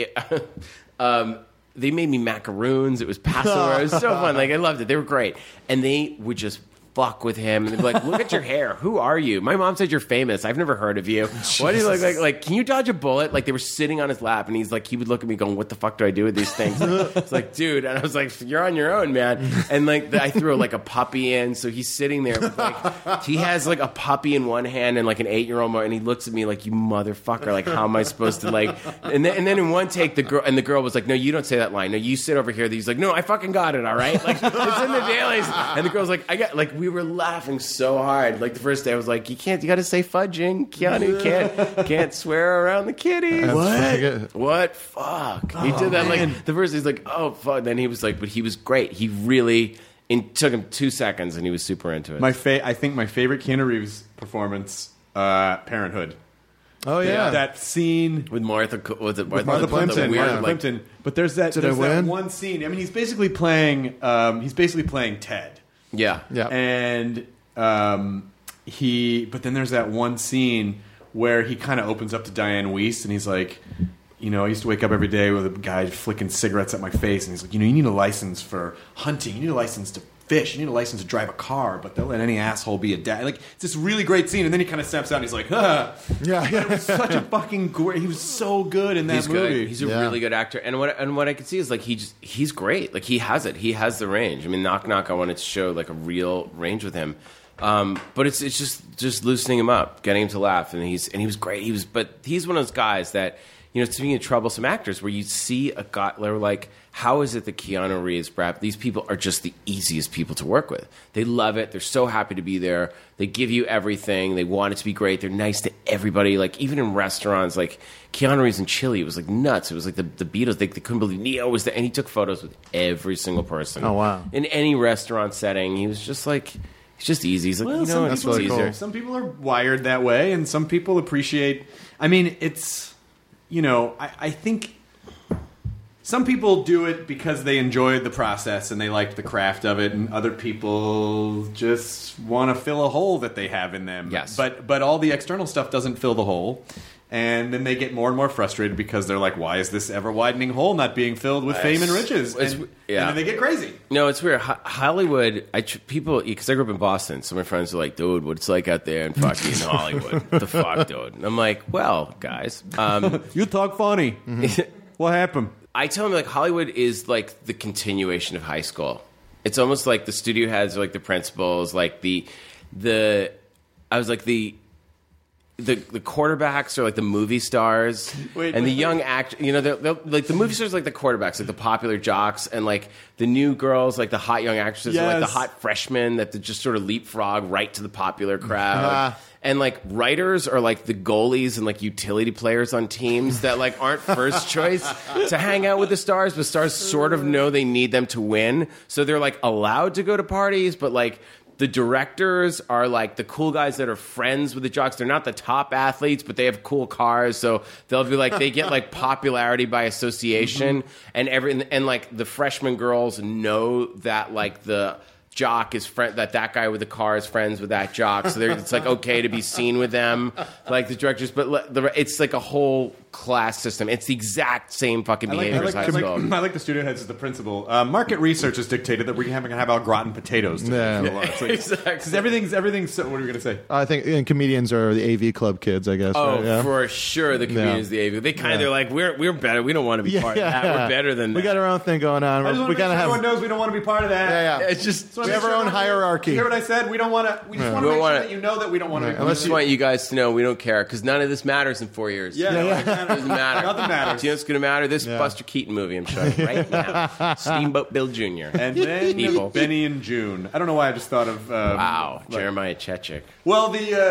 they made me macaroons. It was Passover. It was so fun. Like I loved it. They were great, and they would just fuck with him, and they'd be like, look at your hair, who are you? My mom said you're famous, I've never heard of you. What do you look like can you dodge a bullet? Like they were sitting on his lap, and he's like, he would look at me going, what the fuck do I do with these things? It's like, dude, and I was like, you're on your own, man. And like I threw like a puppy in, so he's sitting there with like, he has like a puppy in one hand and like an 8-year-old, and he looks at me like, you motherfucker, like how am I supposed to like, and then in one take the girl was like, no, you don't say that line, no, you sit over here. He's like, no, I fucking got it, all right, like it's in the dailies. And the girl's like, I got, like, we were laughing so hard. Like the first day I was like, you got to say fudging. Keanu can't swear around the kitties. What? Fuck. He did that. Man. Like the first day he's like, oh fuck. Then he was like, but he was great. He really It took him 2 seconds, and he was super into it. I think my favorite Keanu Reeves performance, Parenthood. Oh yeah, That scene with Martha Martha Plimpton. Plimpton. Weird, Martha Plimpton. But there's that one scene. I mean, he's basically playing Ted. Yeah. And but then there's that one scene where he kind of opens up to Diane Wiest, and he's like, you know, I used to wake up every day with a guy flicking cigarettes at my face, and he's like, you know, you need a license for hunting, you need a license to fish, you need a license to drive a car, but they'll let any asshole be a dad. Like, it's this really great scene, and then he kind of steps out and he's like, Yeah. It was such a fucking great. He was so good in that movie. Good. He's a really good actor, and what I can see is like he's great. Like he has it. He has the range. I mean, Knock Knock. I wanted to show like a real range with him, but it's just loosening him up, getting him to laugh, and he was great. But he's one of those guys that, you know, speaking of troublesome actors, where you see a guy, they're like, how is it that Keanu Reeves, Brad, these people are just the easiest people to work with. They love it. They're so happy to be there. They give you everything. They want it to be great. They're nice to everybody. Like, even in restaurants, like Keanu Reeves in Chile, it was like nuts. It was like the Beatles. They couldn't believe Neo was there. And he took photos with every single person. Oh, wow. In any restaurant setting, he was just like, he's just easy. He's like, Well, you know, it's really easier. cool. Some people are wired that way, and some people appreciate. I mean, it's, you know, I think some people do it because they enjoyed the process and they liked the craft of it, and other people just want to fill a hole that they have in them. Yes. But all the external stuff doesn't fill the hole. And then they get more and more frustrated because they're like, why is this ever-widening hole not being filled with fame and riches? And then they get crazy. No, it's weird. Hollywood, people, because I grew up in Boston, so my friends are like, dude, what it's like out there in fucking Hollywood. What the fuck, dude? And I'm like, well, guys. You talk funny. What happened? I tell them, like, Hollywood is like the continuation of high school. It's almost like the studio heads are like the principals, like the quarterbacks are like the movie stars, the young actors. You know, they're like the movie stars, are like the quarterbacks, like the popular jocks, and like the new girls, like the hot young actresses, are like the hot freshmen that just sort of leapfrog right to the popular crowd. And like writers are like the goalies and like utility players on teams that like aren't first choice to hang out with the stars, but stars sort of know they need them to win, so they're like allowed to go to parties, but like. The directors are like the cool guys that are friends with the jocks. They're not the top athletes, but they have cool cars, so they'll be like they get like popularity by association, and like the freshman girls know that like the jock is that guy with the car is friends with that jock, so it's like okay to be seen with them, like the directors. But it's like a whole class system. It's the exact same fucking behavior as high school. I like the studio heads as the principal. Market research has dictated that we're going to have al gratin potatoes today. Yeah. Exactly. Because everything's. So, what are we going to say? I think and comedians are the AV Club kids, I guess. Oh, right? Yeah. for sure, the comedians, the AV. They're like, we're better. We don't want to be part of that. We're better than that. We got our own thing going on. Everyone knows we don't want to be part of that. Yeah. It's just we have our own hierarchy. You hear what I said? We don't want to. We just want to make sure that you know that we don't want to. I just want you guys to know we don't care because none of this matters in 4 years. It doesn't matter. Nothing matters. Do you know what's going to matter? This Buster Keaton movie I'm showing right now. Steamboat Bill Jr. And then Benny and June. I don't know why I just thought of Jeremiah Chechik. Well,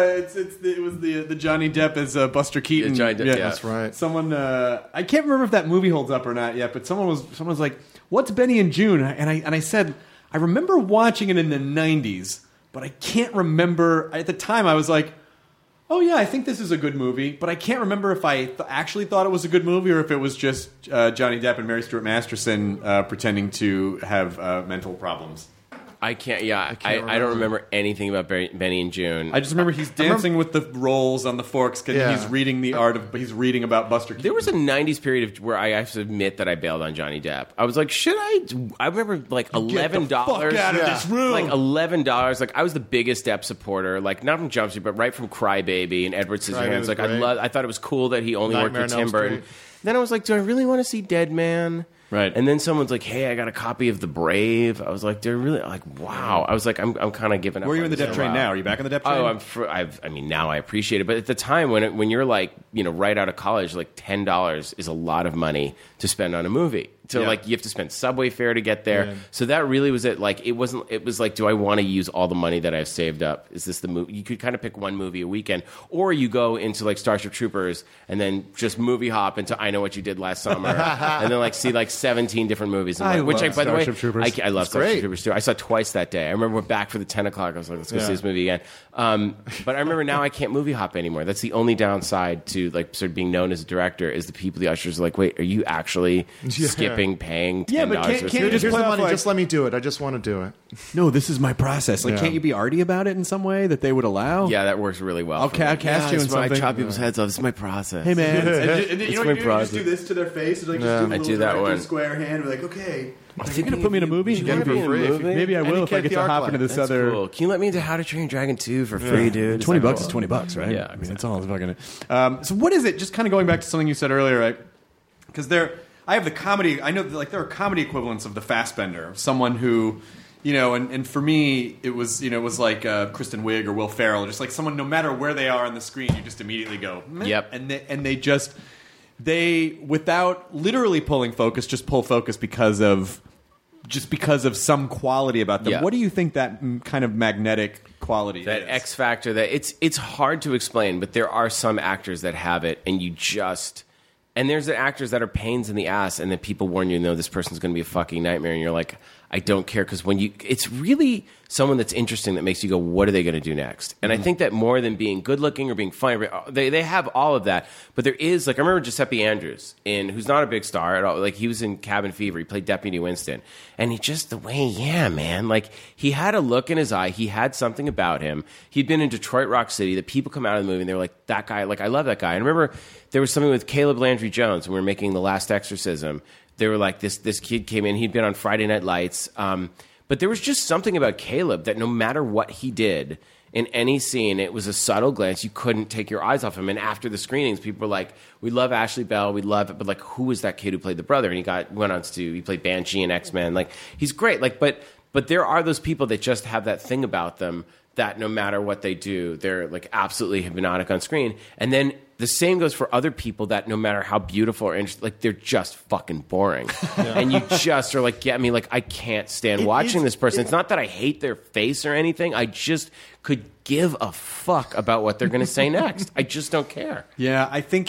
it was the Johnny Depp as Buster Keaton. Yeah, that's right. Someone I can't remember if that movie holds up or not yet, but someone was like, "What's Benny and June?" And I said, I remember watching it in the 90s, but I can't remember. At the time, I was like, oh yeah, I think this is a good movie, but I can't remember if I actually thought it was a good movie or if it was just Johnny Depp and Mary Stuart Masterson pretending to have mental problems. I can't. Yeah, I don't remember anything about Benny and June. I just remember he's dancing with the rolls on the forks because he's reading he's reading about Buster Keaton. There was a 90s period where I have to admit that I bailed on Johnny Depp. I was like, should I? I remember like $11. Get the fuck out of this room. Like $11. Like I was the biggest Depp supporter. Like not from Jump Street, but right from Crybaby and Edward Scissorhands. Like I thought it was cool that he only worked with Tim Burton. Then I was like, do I really want to see Dead Man? Right. And then someone's like, hey, I got a copy of The Brave. I was like, they're really like, wow. I was like, I'm kind of giving up. Where are you in the Depp train now? Are you back on the Depp train? I mean, now I appreciate it. But at the time when you're like, you know, right out of college, like $10 is a lot of money to spend on a movie. to like you have to spend subway fare to get there. So that really was it. Like it was like, do I want to use all the money that I've saved up? Is this the movie? You could kind of pick one movie a weekend, or you go into like Starship Troopers and then just movie hop into I Know What You Did Last Summer, and then like see like 17 different movies. And, by the way, I love Starship Troopers too. I saw it twice that day. I remember we're back for the 10 o'clock. I was like, let's go see this movie again. But I remember now I can't movie hop anymore. That's the only downside to like sort of being known as a director is the people, the ushers are like, wait, are you actually skipping paying $10? Yeah, but can't you just Here's play the off money. like, Just let me do it. I just want to do it. No, this is my process. Like, can't you be arty about it in some way that they would allow? Yeah, that works really well. I'll cast you in something. I chop people's heads off. This is my process. Hey, man. and you know what you do? You just do this to their face. Like, just do a little that one. square hand. Be like, okay. Are you going to put me in a movie? Get it for free. Maybe I will if I get to hop into this That's other. cool. Can you let me into How to Train Your Dragon 2 for free, dude? $20 is $20, right? Yeah, I mean, it's all fucking. So what is it? Just kind of going back to something you said earlier, right? Because I have the comedy. I know, like, there are comedy equivalents of the Fassbender, someone who, you know, and for me, it was, you know, it was like Kristen Wiig or Will Ferrell, just like someone. No matter where they are on the screen, you just immediately go, meh. Yep, and they without literally pulling focus, just pull focus because of some quality about them. Yeah. What do you think that kind of magnetic quality that is? X factor that it's hard to explain, but there are some actors that have it, and there's the actors that are pains in the ass, and then people warn you, no, this person's going to be a fucking nightmare, and you're like, I don't care, because it's really someone that's interesting that makes you go, what are they going to do next? And I think that more than being good looking or being funny, they have all of that, but there is, like, I remember Giuseppe Andrews, who's not a big star at all, like, he was in Cabin Fever, he played Deputy Winston, and he just, the way, man, like, he had a look in his eye, he had something about him, he'd been in Detroit Rock City, the people come out of the movie, and they're like, that guy, like, I love that guy. And I remember there was something with Caleb Landry Jones when we were making The Last Exorcism. They were like, this kid came in, he'd been on Friday Night Lights, but there was just something about Caleb that no matter what he did in any scene, it was a subtle glance. You couldn't take your eyes off him. And after the screenings, people were like, we love Ashley Bell, we love it, but like, who was that kid who played the brother? And he played Banshee in X-Men. Like, he's great. Like, but there are those people that just have that thing about them that no matter what they do, they're like absolutely hypnotic on screen. And then the same goes for other people that no matter how beautiful or interesting, like, they're just fucking boring. And you just are like, get me, like, I can't stand watching this person. It's not that I hate their face or anything. I just could give a fuck about what they're going to say next. I just don't care. Yeah, I think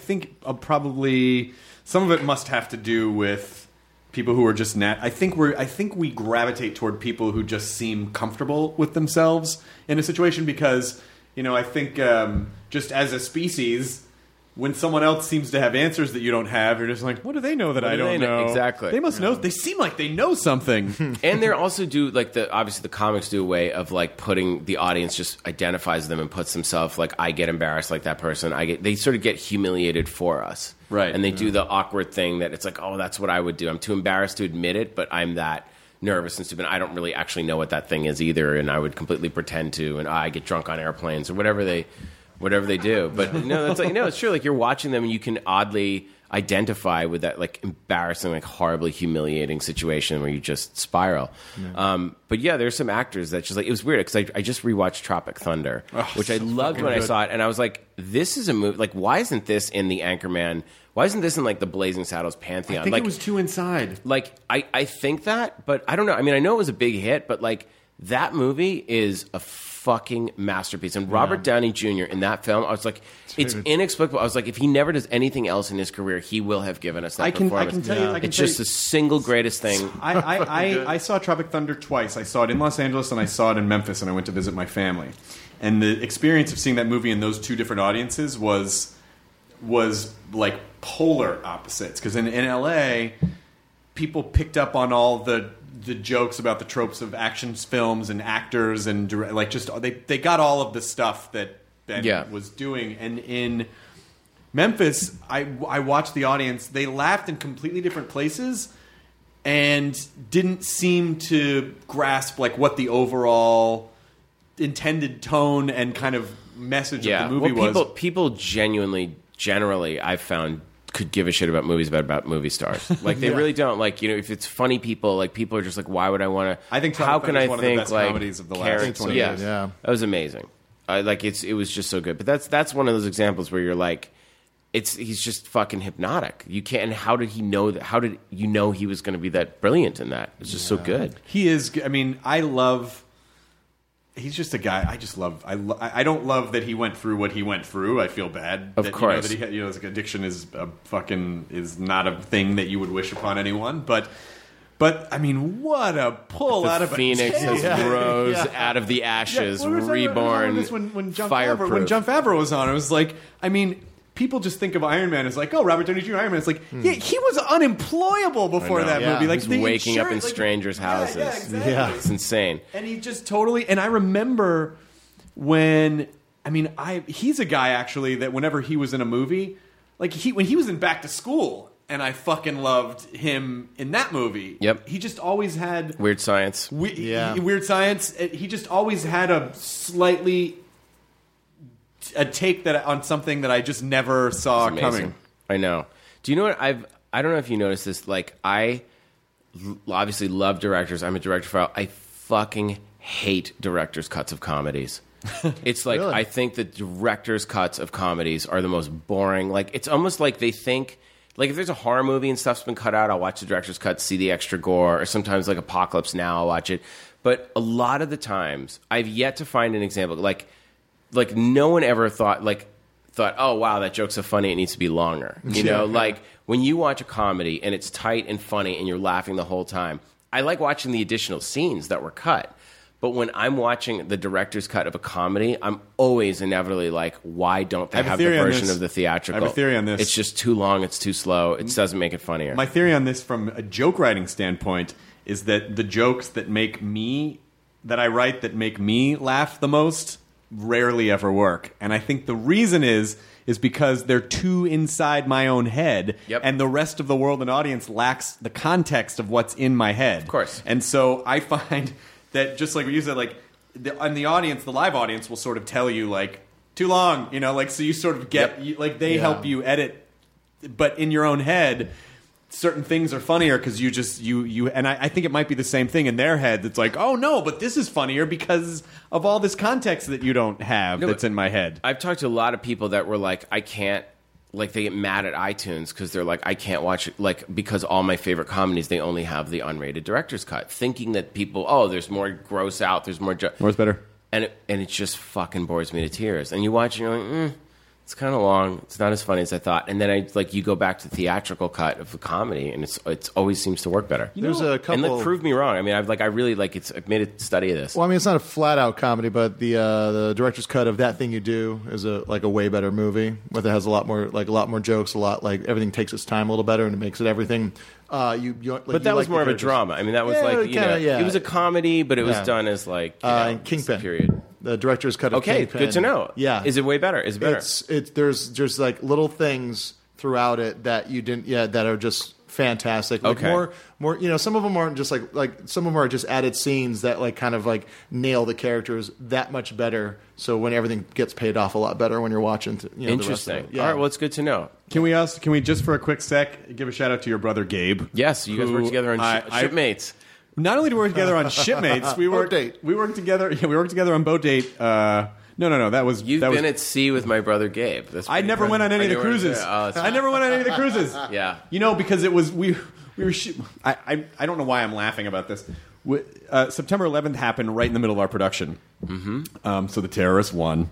probably some of it must have to do with people who are just I think we gravitate toward people who just seem comfortable with themselves in a situation because, you know, I think just as a species, when someone else seems to have answers that you don't have, you're just like, what do they know that I don't know? Exactly. They must know. They seem like they know something. And they also do, like, obviously the comics do a way of, like, putting the audience just identifies them and puts themselves, like, I get embarrassed like that person. They sort of get humiliated for us. Right. And they do the awkward thing that it's like, oh, that's what I would do. I'm too embarrassed to admit it, but I'm that nervous and stupid. I don't really actually know what that thing is either, and I would completely pretend to, and I get drunk on airplanes or whatever they do. But no, that's like, it's true. Like, you're watching them and you can oddly identify with that, like, embarrassing, like, horribly humiliating situation where you just spiral. Yeah. But yeah, there's some actors that just, like, it was weird because I just rewatched Tropic Thunder, which I loved when I saw it, and I was like, this is a movie, like, why isn't this in the Anchorman? Why isn't this in, like, the Blazing Saddles pantheon? I think like, it was too inside. Like, I think that, but I don't know. I mean, I know it was a big hit, but, like, that movie is a fucking masterpiece. And Robert Downey Jr. in that film, I was like, it's inexplicable. I was like, if he never does anything else in his career, he will have given us that performance. I can tell you, it's just the single greatest thing. I saw Tropic Thunder twice. I saw it in Los Angeles and I saw it in Memphis, and I went to visit my family. And the experience of seeing that movie in those two different audiences was like polar opposites. Because in LA, people picked up on all the jokes about the tropes of action films and actors and like just they got all of the stuff that Ben was doing. And in Memphis, I watched the audience. They laughed in completely different places and didn't seem to grasp like what the overall intended tone and kind of message of the movie was. People generally, I've found, could give a shit about movies about movie stars. Like, they really don't. Like, you know, if it's funny people, like, people are just like, why would I want to? I think how can I one think, of the best like, comedies of the last 20 years? years. Yeah, that was amazing. It was just so good. But that's one of those examples where you're like, he's just fucking hypnotic. You can't. And how did he know that? How did you know he was going to be that brilliant in that? It's just so good. He is. I mean, I love. He's just a guy. I just love. I don't love that he went through what he went through. I feel bad. Of that, course, that he, like, addiction is not a thing that you would wish upon anyone. But I mean, what a pull out of Phoenix has rose out of the ashes, reborn. When Jon fireproof. Favreau was on, it was like, I mean, people just think of Iron Man as like, oh, Robert Downey Jr. Iron Man. It's like, he was unemployable before that movie. Like, he's waking up in strangers' houses. Yeah, exactly. It's insane. And he just totally. And I remember when. I mean, he's a guy actually that whenever he was in a movie, like when he was in Back to School. And I fucking loved him in that movie. Yep. He just always had... Weird Science. Weird Science. He just always had a take on something that I just never saw coming. I know. Do you know what I don't know if you noticed this. Like, I obviously love directors. I'm a director for... I fucking hate directors' cuts of comedies. It's like, Really? I think the director's cuts of comedies are the most boring. Like, it's almost like they think... Like, if there's a horror movie and stuff's been cut out, I'll watch the director's cut, see the extra gore, or sometimes, like, Apocalypse Now, I'll watch it. But a lot of the times, I've yet to find an example. Like no one ever thought, oh, wow, that joke's so funny, it needs to be longer. You know, like, when you watch a comedy and it's tight and funny and you're laughing the whole time, I like watching the additional scenes that were cut. But when I'm watching the director's cut of a comedy, I'm always inevitably like, why don't they have the version of the theatrical? I have a theory on this. It's just too long. It's too slow. It doesn't make it funnier. My theory on this from a joke writing standpoint is that the jokes that I write that make me laugh the most rarely ever work. And I think the reason is because they're too inside my own head, and the rest of the world and audience lacks the context of what's in my head. Of course. And so I find... that just like what you said, like the audience, the live audience will sort of tell you like too long, you know, like so you sort of get like they help you edit, but in your own head, certain things are funnier because you and I think it might be the same thing in their head. It's like, oh no, but this is funnier because of all this context that you don't have that's in my head. I've talked to a lot of people that were like, I can't. Like, they get mad at iTunes because they're like, I can't watch it, like, because all my favorite comedies, they only have the unrated director's cut, thinking that people, there's more gross out, there's more... More's better. And it just fucking bores me to tears. And you watch it and you're like, it's kind of long, it's not as funny as I thought. And then you go back to the theatrical cut of the comedy, and it's always seems to work better. There's a couple... And prove me wrong. I mean, I've made a study of this. Well, I mean, it's not a flat-out comedy, but the director's cut of That Thing You Do is a way better movie, but it has a lot more jokes, everything takes its time a little better, and it makes it everything. But that was more of a drama. I mean, that was it was a comedy, but it was done as like Kingpin. Period. The director's cut of Kingpin. Kingpin. Good to know. Yeah, is it way better? Is it better? There's like little things throughout it that you didn't that are just fantastic. Like more some of them aren't just like some of them are just added scenes that like kind of like nail the characters that much better. So when everything gets paid off a lot better when you're watching Interesting. The rest of it. Yeah. All right, well, it's good to know. Can we just for a quick sec give a shout out to your brother Gabe? Yes, you guys work together on Shipmates. Not only do we work together on Shipmates, we worked together. Yeah, we worked together on Boat Date. No. That was You've been at sea with my brother Gabe. I never went on any of the cruises. I never went on any of the cruises. Yeah, because it was we were. I don't know why I'm laughing about this. September 11th happened right in the middle of our production. Mm-hmm. So the terrorists won,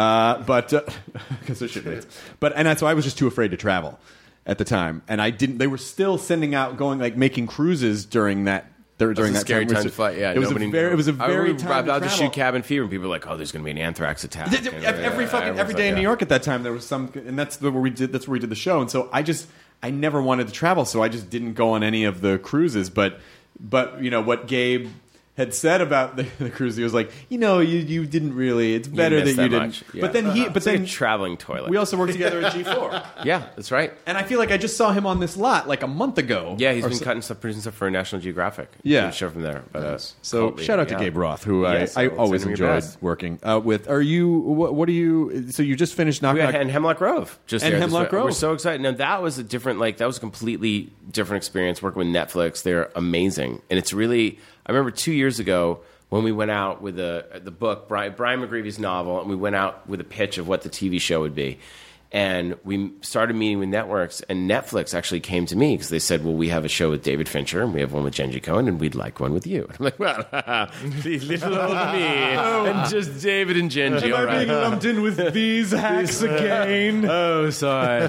but because they're shipmates. So I was just too afraid to travel at the time, and I didn't. They were still sending out, making cruises during that. During that scary time to fight, it was a very time about to to shoot Cabin Fever, and people were like, "Oh, there's going to be an anthrax attack." Every day in New York at that time there was some, and that's where we did the show. And so I never wanted to travel, so I just didn't go on any of the cruises. But what Gabe had said about the cruise, he was like, you didn't really. It's better that you didn't. Yeah. But then a traveling toilet. We also worked together at G4. Yeah, that's right. And I feel like I just saw him on this lot like a month ago. Yeah, he's been producing stuff for National Geographic. Yeah, show from there. But, so shout out to Gabe Roth, who I always enjoyed working with. Are you? What are you? So you just finished Knock Knock and Hemlock Grove. Hemlock Grove. We're so excited. Now that was a completely different experience working with Netflix. They're amazing, and it's really. I remember 2 years ago when we went out with the book, Brian McGreevy's novel, and we went out with a pitch of what the TV show would be. And we started meeting with networks, and Netflix actually came to me because they said, well, we have a show with David Fincher, and we have one with Genji Cohen, and we'd like one with you. And I'm like, well, please little old me, and just David and Genji. Am I being lumped in with these hacks again? Oh, sorry.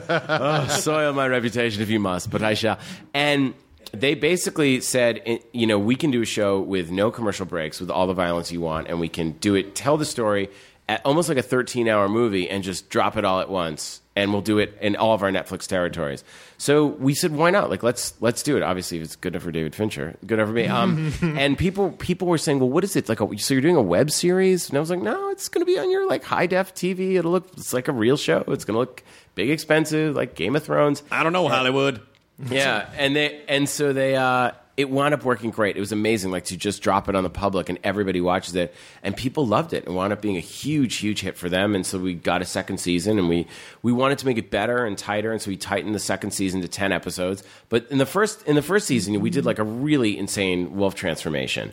Soil my reputation if you must, but I shall. And they basically said, you know, we can do a show with no commercial breaks, with all the violence you want, and we can do it, tell the story at almost like a 13-hour movie and just drop it all at once, and we'll do it in all of our Netflix territories. So we said, why not? Like, let's do it. Obviously, if it's good enough for David Fincher, good enough for me. And people were saying, well, what is it? Like, so you're doing a web series? And I was like, no, it's going to be on your like high def TV. It's like a real show. It's going to look big, expensive, like Game of Thrones. I don't know, Hollywood. Yeah, and so it wound up working great. It was amazing, like to just drop it on the public and everybody watches it, and people loved it. It wound up being a huge, huge hit for them. And so we got a second season, and we wanted to make it better and tighter, and so we tightened the second season to 10 episodes. But in the first season, we did like a really insane wolf transformation,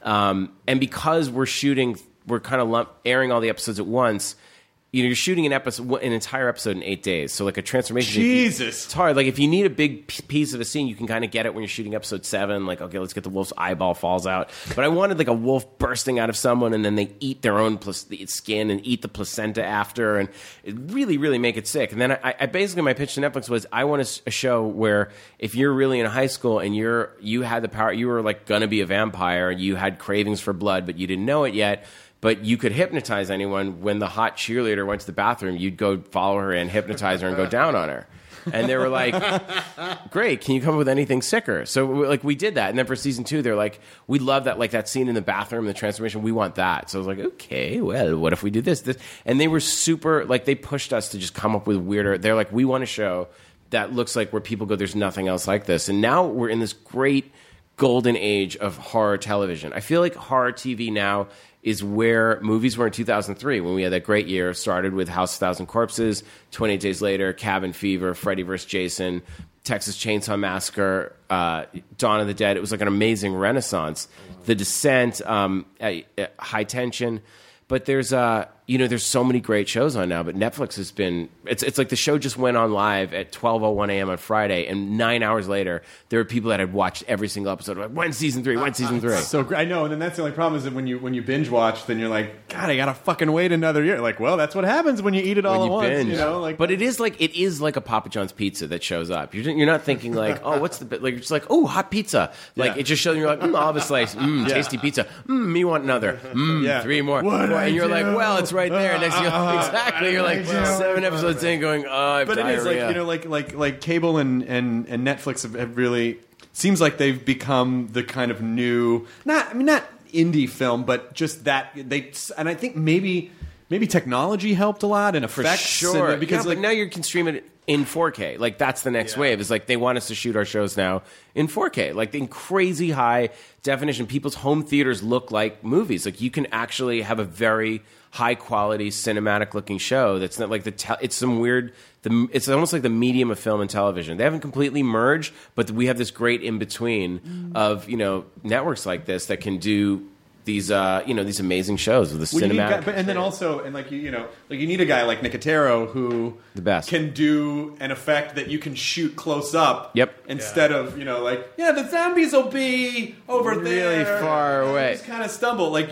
and because we're kind of airing all the episodes at once. You know, you're shooting an entire episode in 8 days. So like a transformation. Jesus. It's hard. Like if you need a big piece of a scene, you can kind of get it when you're shooting episode 7. Like, okay, let's get the wolf's eyeball falls out. But I wanted like a wolf bursting out of someone, and then they eat their own skin and eat the placenta after, and it really, really make it sick. And then I basically, my pitch to Netflix was, I want a show where if you're really in high school and you had the power, you were like going to be a vampire, and you had cravings for blood, but you didn't know it yet. But you could hypnotize anyone. When the hot cheerleader went to the bathroom, you'd go follow her and hypnotize her and go down on her. And they were like, great, can you come up with anything sicker? So like we did that. And then for season 2, they're like, we love that, like that scene in the bathroom, the transformation, we want that. So I was like, okay, well, what if we do this? And they were super, like they pushed us to just come up with weirder. They're like, we want a show that looks like where people go, there's nothing else like this. And now we're in this great golden age of horror television. I feel like horror TV now is where movies were in 2003 when we had that great year. Started with House of 1,000 Corpses, 28 Days Later, Cabin Fever, Freddy vs. Jason, Texas Chainsaw Massacre, Dawn of the Dead. It was like an amazing renaissance. The Descent, High Tension. But there's so many great shows on now. But Netflix has been it's like the show just went on live at 12:01 a.m. on Friday, and 9 hours later, there were people that had watched every single episode. Like, when's season 3? When's season 3? So I know, and then that's the only problem is that when you binge watch, then you're like, God, I gotta fucking wait another year. Like, well, that's what happens when you eat it all at once. Binge. You know, like, but it is like a Papa John's pizza that shows up. You're not thinking like, oh, what's the bit? Like, you're just like, oh, hot pizza. Like it just shows you're like, I'll have a slice. Tasty pizza. Me want another. 3 more. And you're like, well, it's right there. Next thing exactly. You're like 7 episodes in, going, I have but diarrhea. It is like, you know, like cable and Netflix have really seems like they've become the kind of new not indie film, but just that and I think maybe technology helped a lot and effects. For sure. Because but now you can stream it in 4K. Like that's the next wave. Is like they want us to shoot our shows now in 4K, like in crazy high definition. People's home theaters look like movies. Like you can actually have a very high quality cinematic looking show that's not like it's some weird. It's almost like the medium of film and television. They haven't completely merged, but we have this great in between of networks like this that can do these these amazing shows with the cinematic. And then also, and you need a guy like Nicotero who the best can do an effect that you can shoot close up. Yep. Instead of the zombies will be over there, really far away. Just kind of stumble that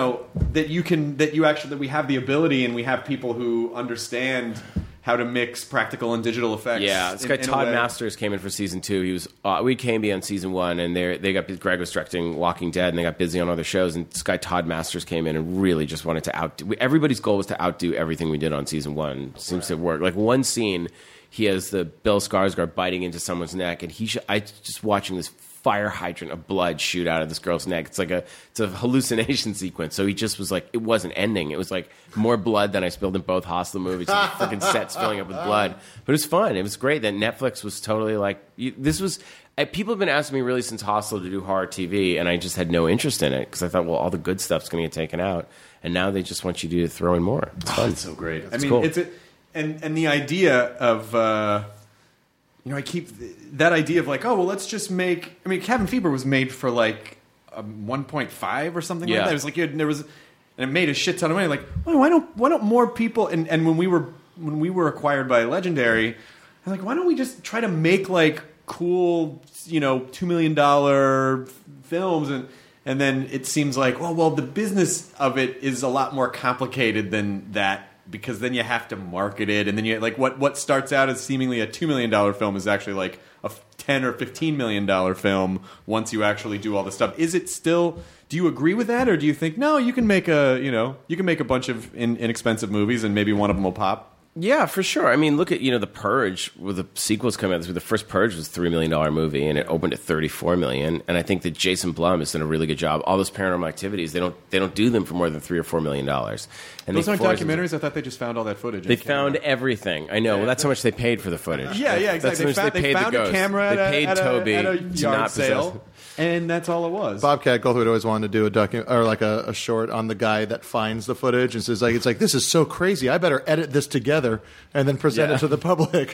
we have the ability and we have people who understand how to mix practical and digital effects. Yeah, this guy Todd Masters came in for season 2. He was we came on season 1, and Greg was directing Walking Dead, and they got busy on other shows. And this guy Todd Masters came in and really just wanted to outdo. Everybody's goal was to outdo everything we did on season 1. Seems to work. Like one scene, he has the Bill Skarsgård biting into someone's neck, and I just watching this fire hydrant of blood shoot out of this girl's neck. It's a hallucination sequence. So he just was like, it wasn't ending. It was like more blood than I spilled in both Hostel movies. The freaking sets filling up with blood. But it was fun. It was great that Netflix was totally like, people have been asking me really since Hostel to do horror TV, and I just had no interest in it because I thought, well, all the good stuff's going to get taken out. And now they just want you to throw in more. It's fun. It's so great. It's cool. And the idea of... I keep that idea of like, oh, well, let's just make. I mean, Cabin Fever was made for like 1.5 or something like that. It was like and it made a shit ton of money. Like, why don't more people? And when we were when we were acquired by Legendary, I was like, why don't we just try to make like cool, $2 million films, and then it seems like, well, the business of it is a lot more complicated than that, because then you have to market it, and then you like what starts out as seemingly a $2 million film is actually like a $10 or $15 million film once you actually do all the stuff. Is it still? Do you agree with that, or do you think no? You can make a bunch of inexpensive movies, and maybe one of them will pop. Yeah, for sure. I mean, look at, The Purge, with the sequels coming out. The first Purge was a $3 million movie, and it opened at $34 million. And I think that Jason Blum has done a really good job. All those Paranormal Activities, they don't do them for more than $3 or $4 million. And those aren't documentaries? I thought they just found all that footage. They found everything. I know. Well, that's how much they paid for the footage. Yeah, exactly. They found a camera at a yard sale. And that's all it was. Bobcat Goldthwait always wanted to do a short on the guy that finds the footage and says this is so crazy. I better edit this together and then present it to the public.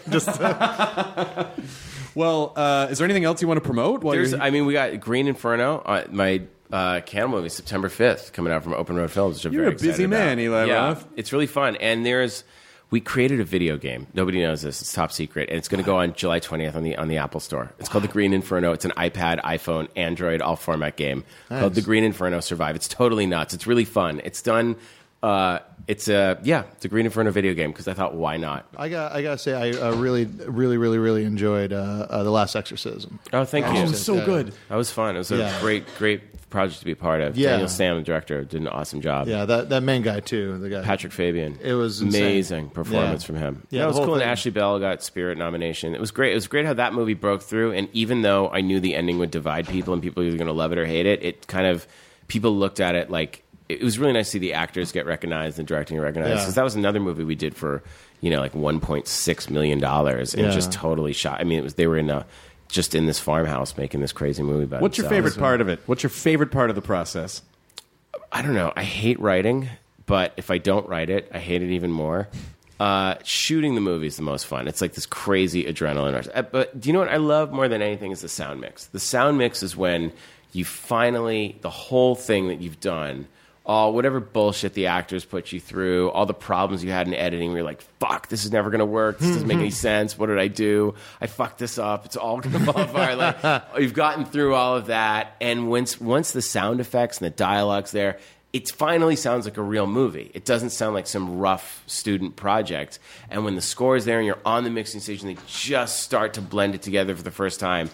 Well, is there anything else you want to promote? We got Green Inferno, my cannibal movie, September 5th, coming out from Open Road Films. Which I'm very excited busy man, about. Eli Roth. It's really fun, and we created a video game. Nobody knows this. It's top secret. And it's going to go on July 20th on the Apple Store. It's called The Green Inferno. It's an iPad, iPhone, Android, all format game called The Green Inferno Survive. It's totally nuts. It's really fun. It's done. It's a Green Inferno video game, because I thought, why not? I gotta say, I really, really, really, really enjoyed The Last Exorcism. Oh, thank you. It was so good. That was fun. It was a great project to be a part of. Yeah. Daniel Sam, the director, did an awesome job. Yeah, that main guy too, the guy Patrick Fabian. It was amazing performance from him. Yeah, it was cool. And Ashley Bell got Spirit nomination. It was great. It was great how that movie broke through. And even though I knew the ending would divide people and people were either going to love it or hate it, it kind of people looked at it like. It was really nice to see the actors get recognized and directing recognized, because that was another movie we did for like $1.6 million, and just totally shot. I mean, they were just in this farmhouse making this crazy movie about What's your favorite part of it? What's your favorite part of the process? I don't know. I hate writing, but if I don't write it, I hate it even more. Shooting the movie is the most fun. It's like this crazy adrenaline rush. But do you know what I love more than anything is the sound mix. The sound mix is when you finally, the whole thing that you've done, whatever bullshit the actors put you through, all the problems you had in editing, where you're like, fuck, this is never going to work. This doesn't make any sense. What did I do? I fucked this up. It's all going to fall apart. Like, you've gotten through all of that. And once the sound effects and the dialogue's there, it finally sounds like a real movie. It doesn't sound like some rough student project. And when the score is there and you're on the mixing station, they just start to blend it together for the first time.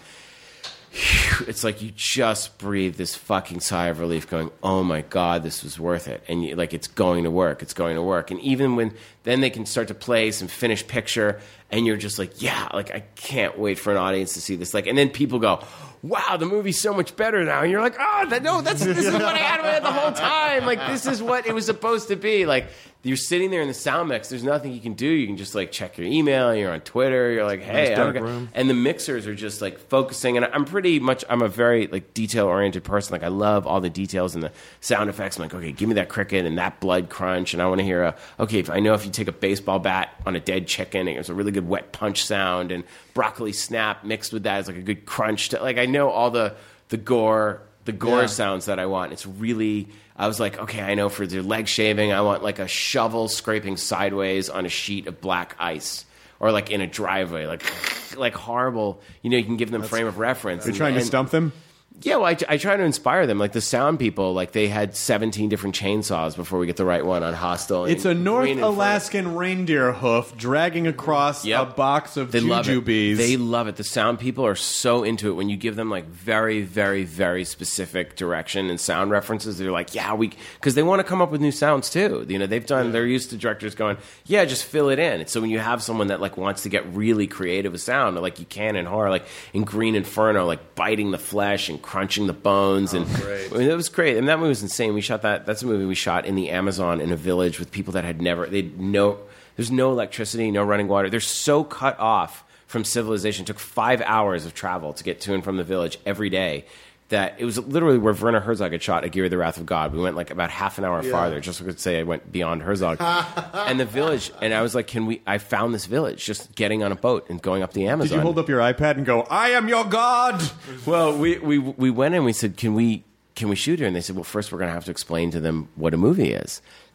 It's like you just breathe this fucking sigh of relief going, oh my God, this was worth it. And it's going to work. It's going to work. And even when then they can start to play some finished picture and you're just like, yeah, I can't wait for an audience to see this. And then people go, wow, the movie's so much better now. And you're like, this is what I had in my head the whole time. This is what it was supposed to be. You're sitting there in the sound mix. There's nothing you can do. You can just check your email. You're on Twitter. You're like, hey, room. And the mixers are just focusing. And I'm a very detail oriented person. I love all the details and the sound effects. I'm like, okay, give me that cricket and that blood crunch. And I want to hear if you take a baseball bat on a dead chicken, it's a really good wet punch sound, and broccoli snap mixed with that is a good crunch. I know all the gore sounds that I want. It's really. I was like, okay, I know for the leg shaving, I want a shovel scraping sideways on a sheet of black ice, or in a driveway, like horrible. You can give them frame of reference. You're trying to stump them? Yeah, well, I try to inspire them. The sound people, they had 17 different chainsaws before we get the right one on Hostel. It's a North Alaskan reindeer hoof dragging across a box of jujubes. They love it. The sound people are so into it. When you give them very, very, very specific direction and sound references, they're like, yeah, because they want to come up with new sounds too. They're used to directors going, yeah, just fill it in. And so when you have someone that wants to get really creative with sound, like you can in horror, in Green Inferno, biting the flesh and crunching the bones, and it was great. And that movie was insane. We shot that. That's a movie we shot in the Amazon in a village with people that had never. There's no electricity, no running water. They're so cut off from civilization. It took 5 hours of travel to get to and from the village every day. That it was literally where Werner Herzog had shot Aguirre, the Wrath of God. We went about half an hour farther, just so I could say I went beyond Herzog. And the village, and I was like, I found this village, just getting on a boat and going up the Amazon. Did you hold up your iPad and go, I am your God? Well, we went and we said, can we shoot here? And they said, well, first we're going to have to explain to them what a movie is.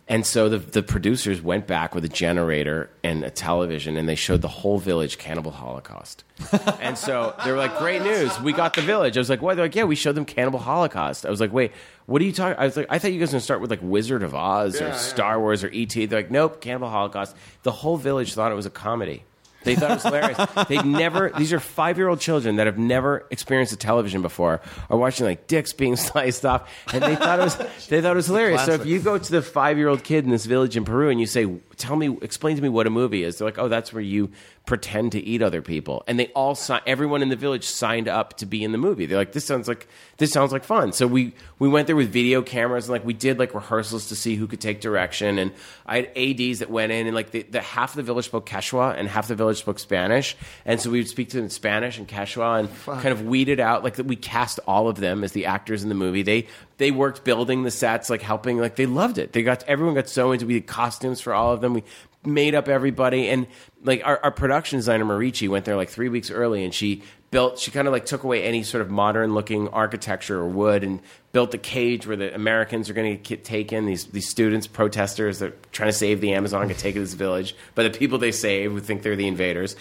And so the producers went back with a generator and a television, and they showed the whole village Cannibal Holocaust. And so they were like, great news, we got the village. I was like, what? They're like, yeah, we showed them Cannibal Holocaust. I was like, wait, what are you talking? I was like, I thought you guys were going to start with like Wizard of Oz or Star Wars or E.T. They're like, nope, Cannibal Holocaust. The whole village thought it was a comedy. They thought it was hilarious. These are 5-year-old children that have never experienced a television before, are watching like dicks being sliced off, and they thought it was hilarious. So if you go to the 5-year-old kid in this village in Peru and you say, explain to me what a movie is, they're like, oh, that's where you pretend to eat other people. And they all everyone in the village signed up to be in the movie. They're like, this sounds like fun. So we went there with video cameras, and like we did like rehearsals to see who could take direction. And I had ADs that went in, and like the half of the village spoke Quechua and half the village spoke Spanish. And so we would speak to them in Spanish and Quechua and kind of weeded out, like we cast all of them as the actors in the movie. They worked building the sets, like helping, like they loved it. Everyone got so into it. We did costumes for all of them. We made up everybody. And like our production designer, Marici, went there like 3 weeks early, and she kind of like took away any sort of modern looking architecture or wood and built the cage where the Americans are going to get taken. These students, protesters that are trying to save the Amazon, get taken to this village. But the people they save who think they're the invaders.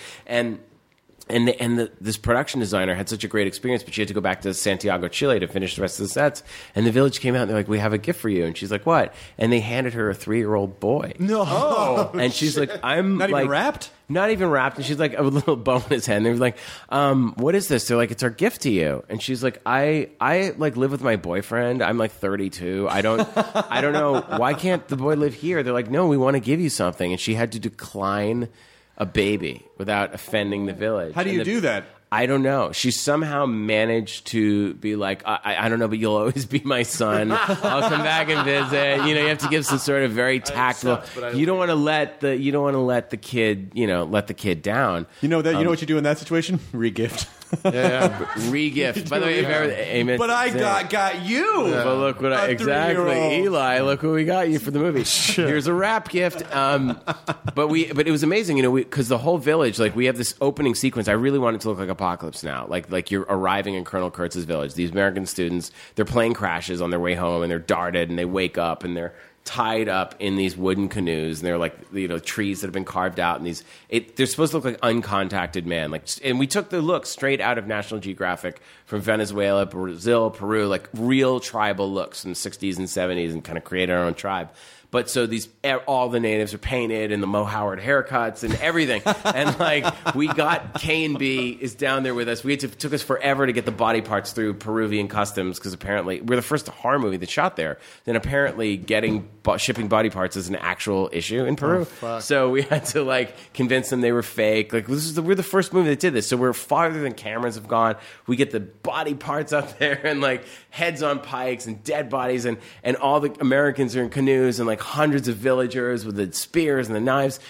This production designer had such a great experience, but she had to go back to Santiago, Chile to finish the rest of the sets. And the village came out, and they're like, we have a gift for you. And she's like, what? And they handed her a 3-year-old boy. No. Oh, and she's like, I'm Not like... even wrapped? Not even wrapped. And she's like, a little bone in his head. And they were like, what is this? They're like, it's our gift to you. And she's like, I like live with my boyfriend. I'm like 32. I don't know. Why can't the boy live here? They're like, no, we want to give you something. And she had to decline a baby without offending the village. How do you do that? I don't know. She somehow managed to be like, I don't know, but you'll always be my son. I'll come back and visit. You know, you have to give some sort of very tactful. You don't want to let the kid, let the kid down. You know what you do in that situation? Regift. Regift. By the way, but I got you. But look what Eli. Look what we got you for the movie. Here's a wrap gift. But it was amazing, because the whole village, like we have this opening sequence. I really wanted to look like Apocalypse Now, like you're arriving in Colonel Kurtz's village. These American students, their plane crashes on their way home, and they're darted, and they wake up, and they're tied up in these wooden canoes, and they're like trees that have been carved out, and they're supposed to look like uncontacted man, and we took the look straight out of National Geographic from Venezuela, Brazil, Peru, like real tribal looks in the 60s and 70s, and kind of created our own tribe. But so all the natives are painted and the Mo Howard haircuts and everything. And like we got K&B is down there with us. It took us forever to get the body parts through Peruvian customs, because apparently we're the first horror movie that shot there. Then apparently shipping body parts is an actual issue in Peru. So we had to like convince them they were fake. Like we're the first movie that did this. So we're farther than cameras have gone. We get the body parts up there and like heads on pikes and dead bodies, and all the Americans are in canoes, and like hundreds of villagers with the spears and the knives,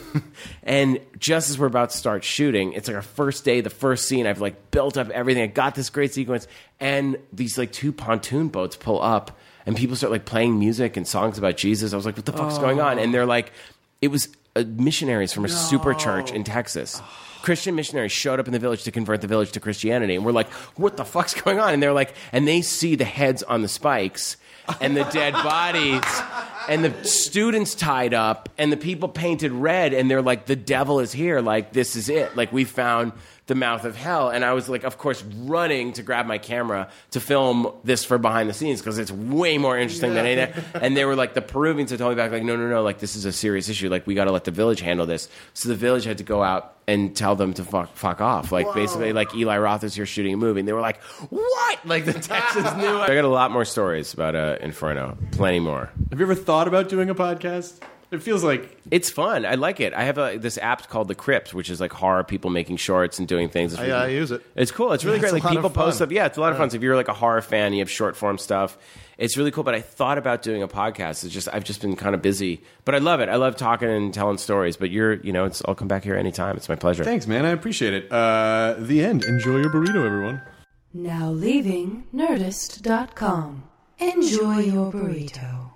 and just as we're about to start shooting, it's like our first day, the first scene. I've like built up everything. I got this great sequence, and these like 2 pontoon boats pull up, and people start like playing music and songs about Jesus. I was like, what the fuck's going on? And they're like, it was missionaries from a super church in Texas. Christian missionaries showed up in the village to convert the village to Christianity. And we're like, what the fuck's going on? And they're like, and they see the heads on the spikes and the dead bodies and the students tied up and the people painted red. And they're like, the devil is here. Like, this is it. Like, we found the mouth of hell. And I was like, of course, running to grab my camera to film this for behind the scenes, because it's way more interesting than anything. And they were like, the Peruvians had told me back, like, no, like, this is a serious issue. Like, we got to let the village handle this. So the village had to go out and tell them to fuck off. Like, basically, like, Eli Roth is here shooting a movie. And they were like, what? Like, the Texans knew. I got a lot more stories about Inferno. Plenty more. Have you ever thought about doing a podcast? It feels like... It's fun. I like it. I have this app called The Crypt, which is like horror people making shorts and doing things. I use it. It's cool. It's really great. Like, people post stuff. Yeah, it's a lot of fun. So if you're like a horror fan, you have short form stuff. It's really cool. But I thought about doing a podcast. I've just been kind of busy. But I love it. I love talking and telling stories. But I'll come back here anytime. It's my pleasure. Thanks, man. I appreciate it. The end. Enjoy your burrito, everyone. Now leaving Nerdist.com. Enjoy your burrito.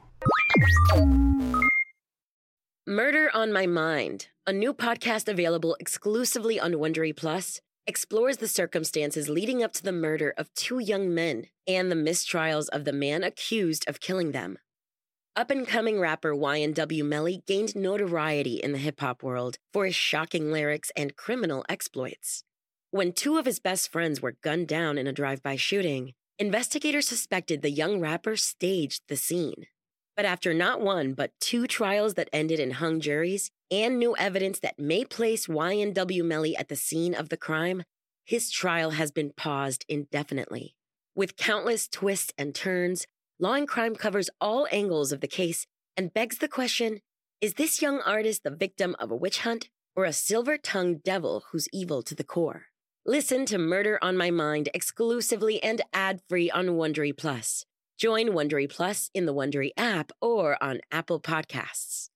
Murder on My Mind, a new podcast available exclusively on Wondery Plus, explores the circumstances leading up to the murder of 2 young men and the mistrials of the man accused of killing them. Up-and-coming rapper YNW Melly gained notoriety in the hip-hop world for his shocking lyrics and criminal exploits. When two of his best friends were gunned down in a drive-by shooting, investigators suspected the young rapper staged the scene. But after not one but two trials that ended in hung juries and new evidence that may place YNW Melly at the scene of the crime, his trial has been paused indefinitely. With countless twists and turns, Law and Crime covers all angles of the case and begs the question, is this young artist the victim of a witch hunt or a silver-tongued devil who's evil to the core? Listen to Murder on My Mind exclusively and ad-free on Wondery Plus. Join Wondery Plus in the Wondery app or on Apple Podcasts.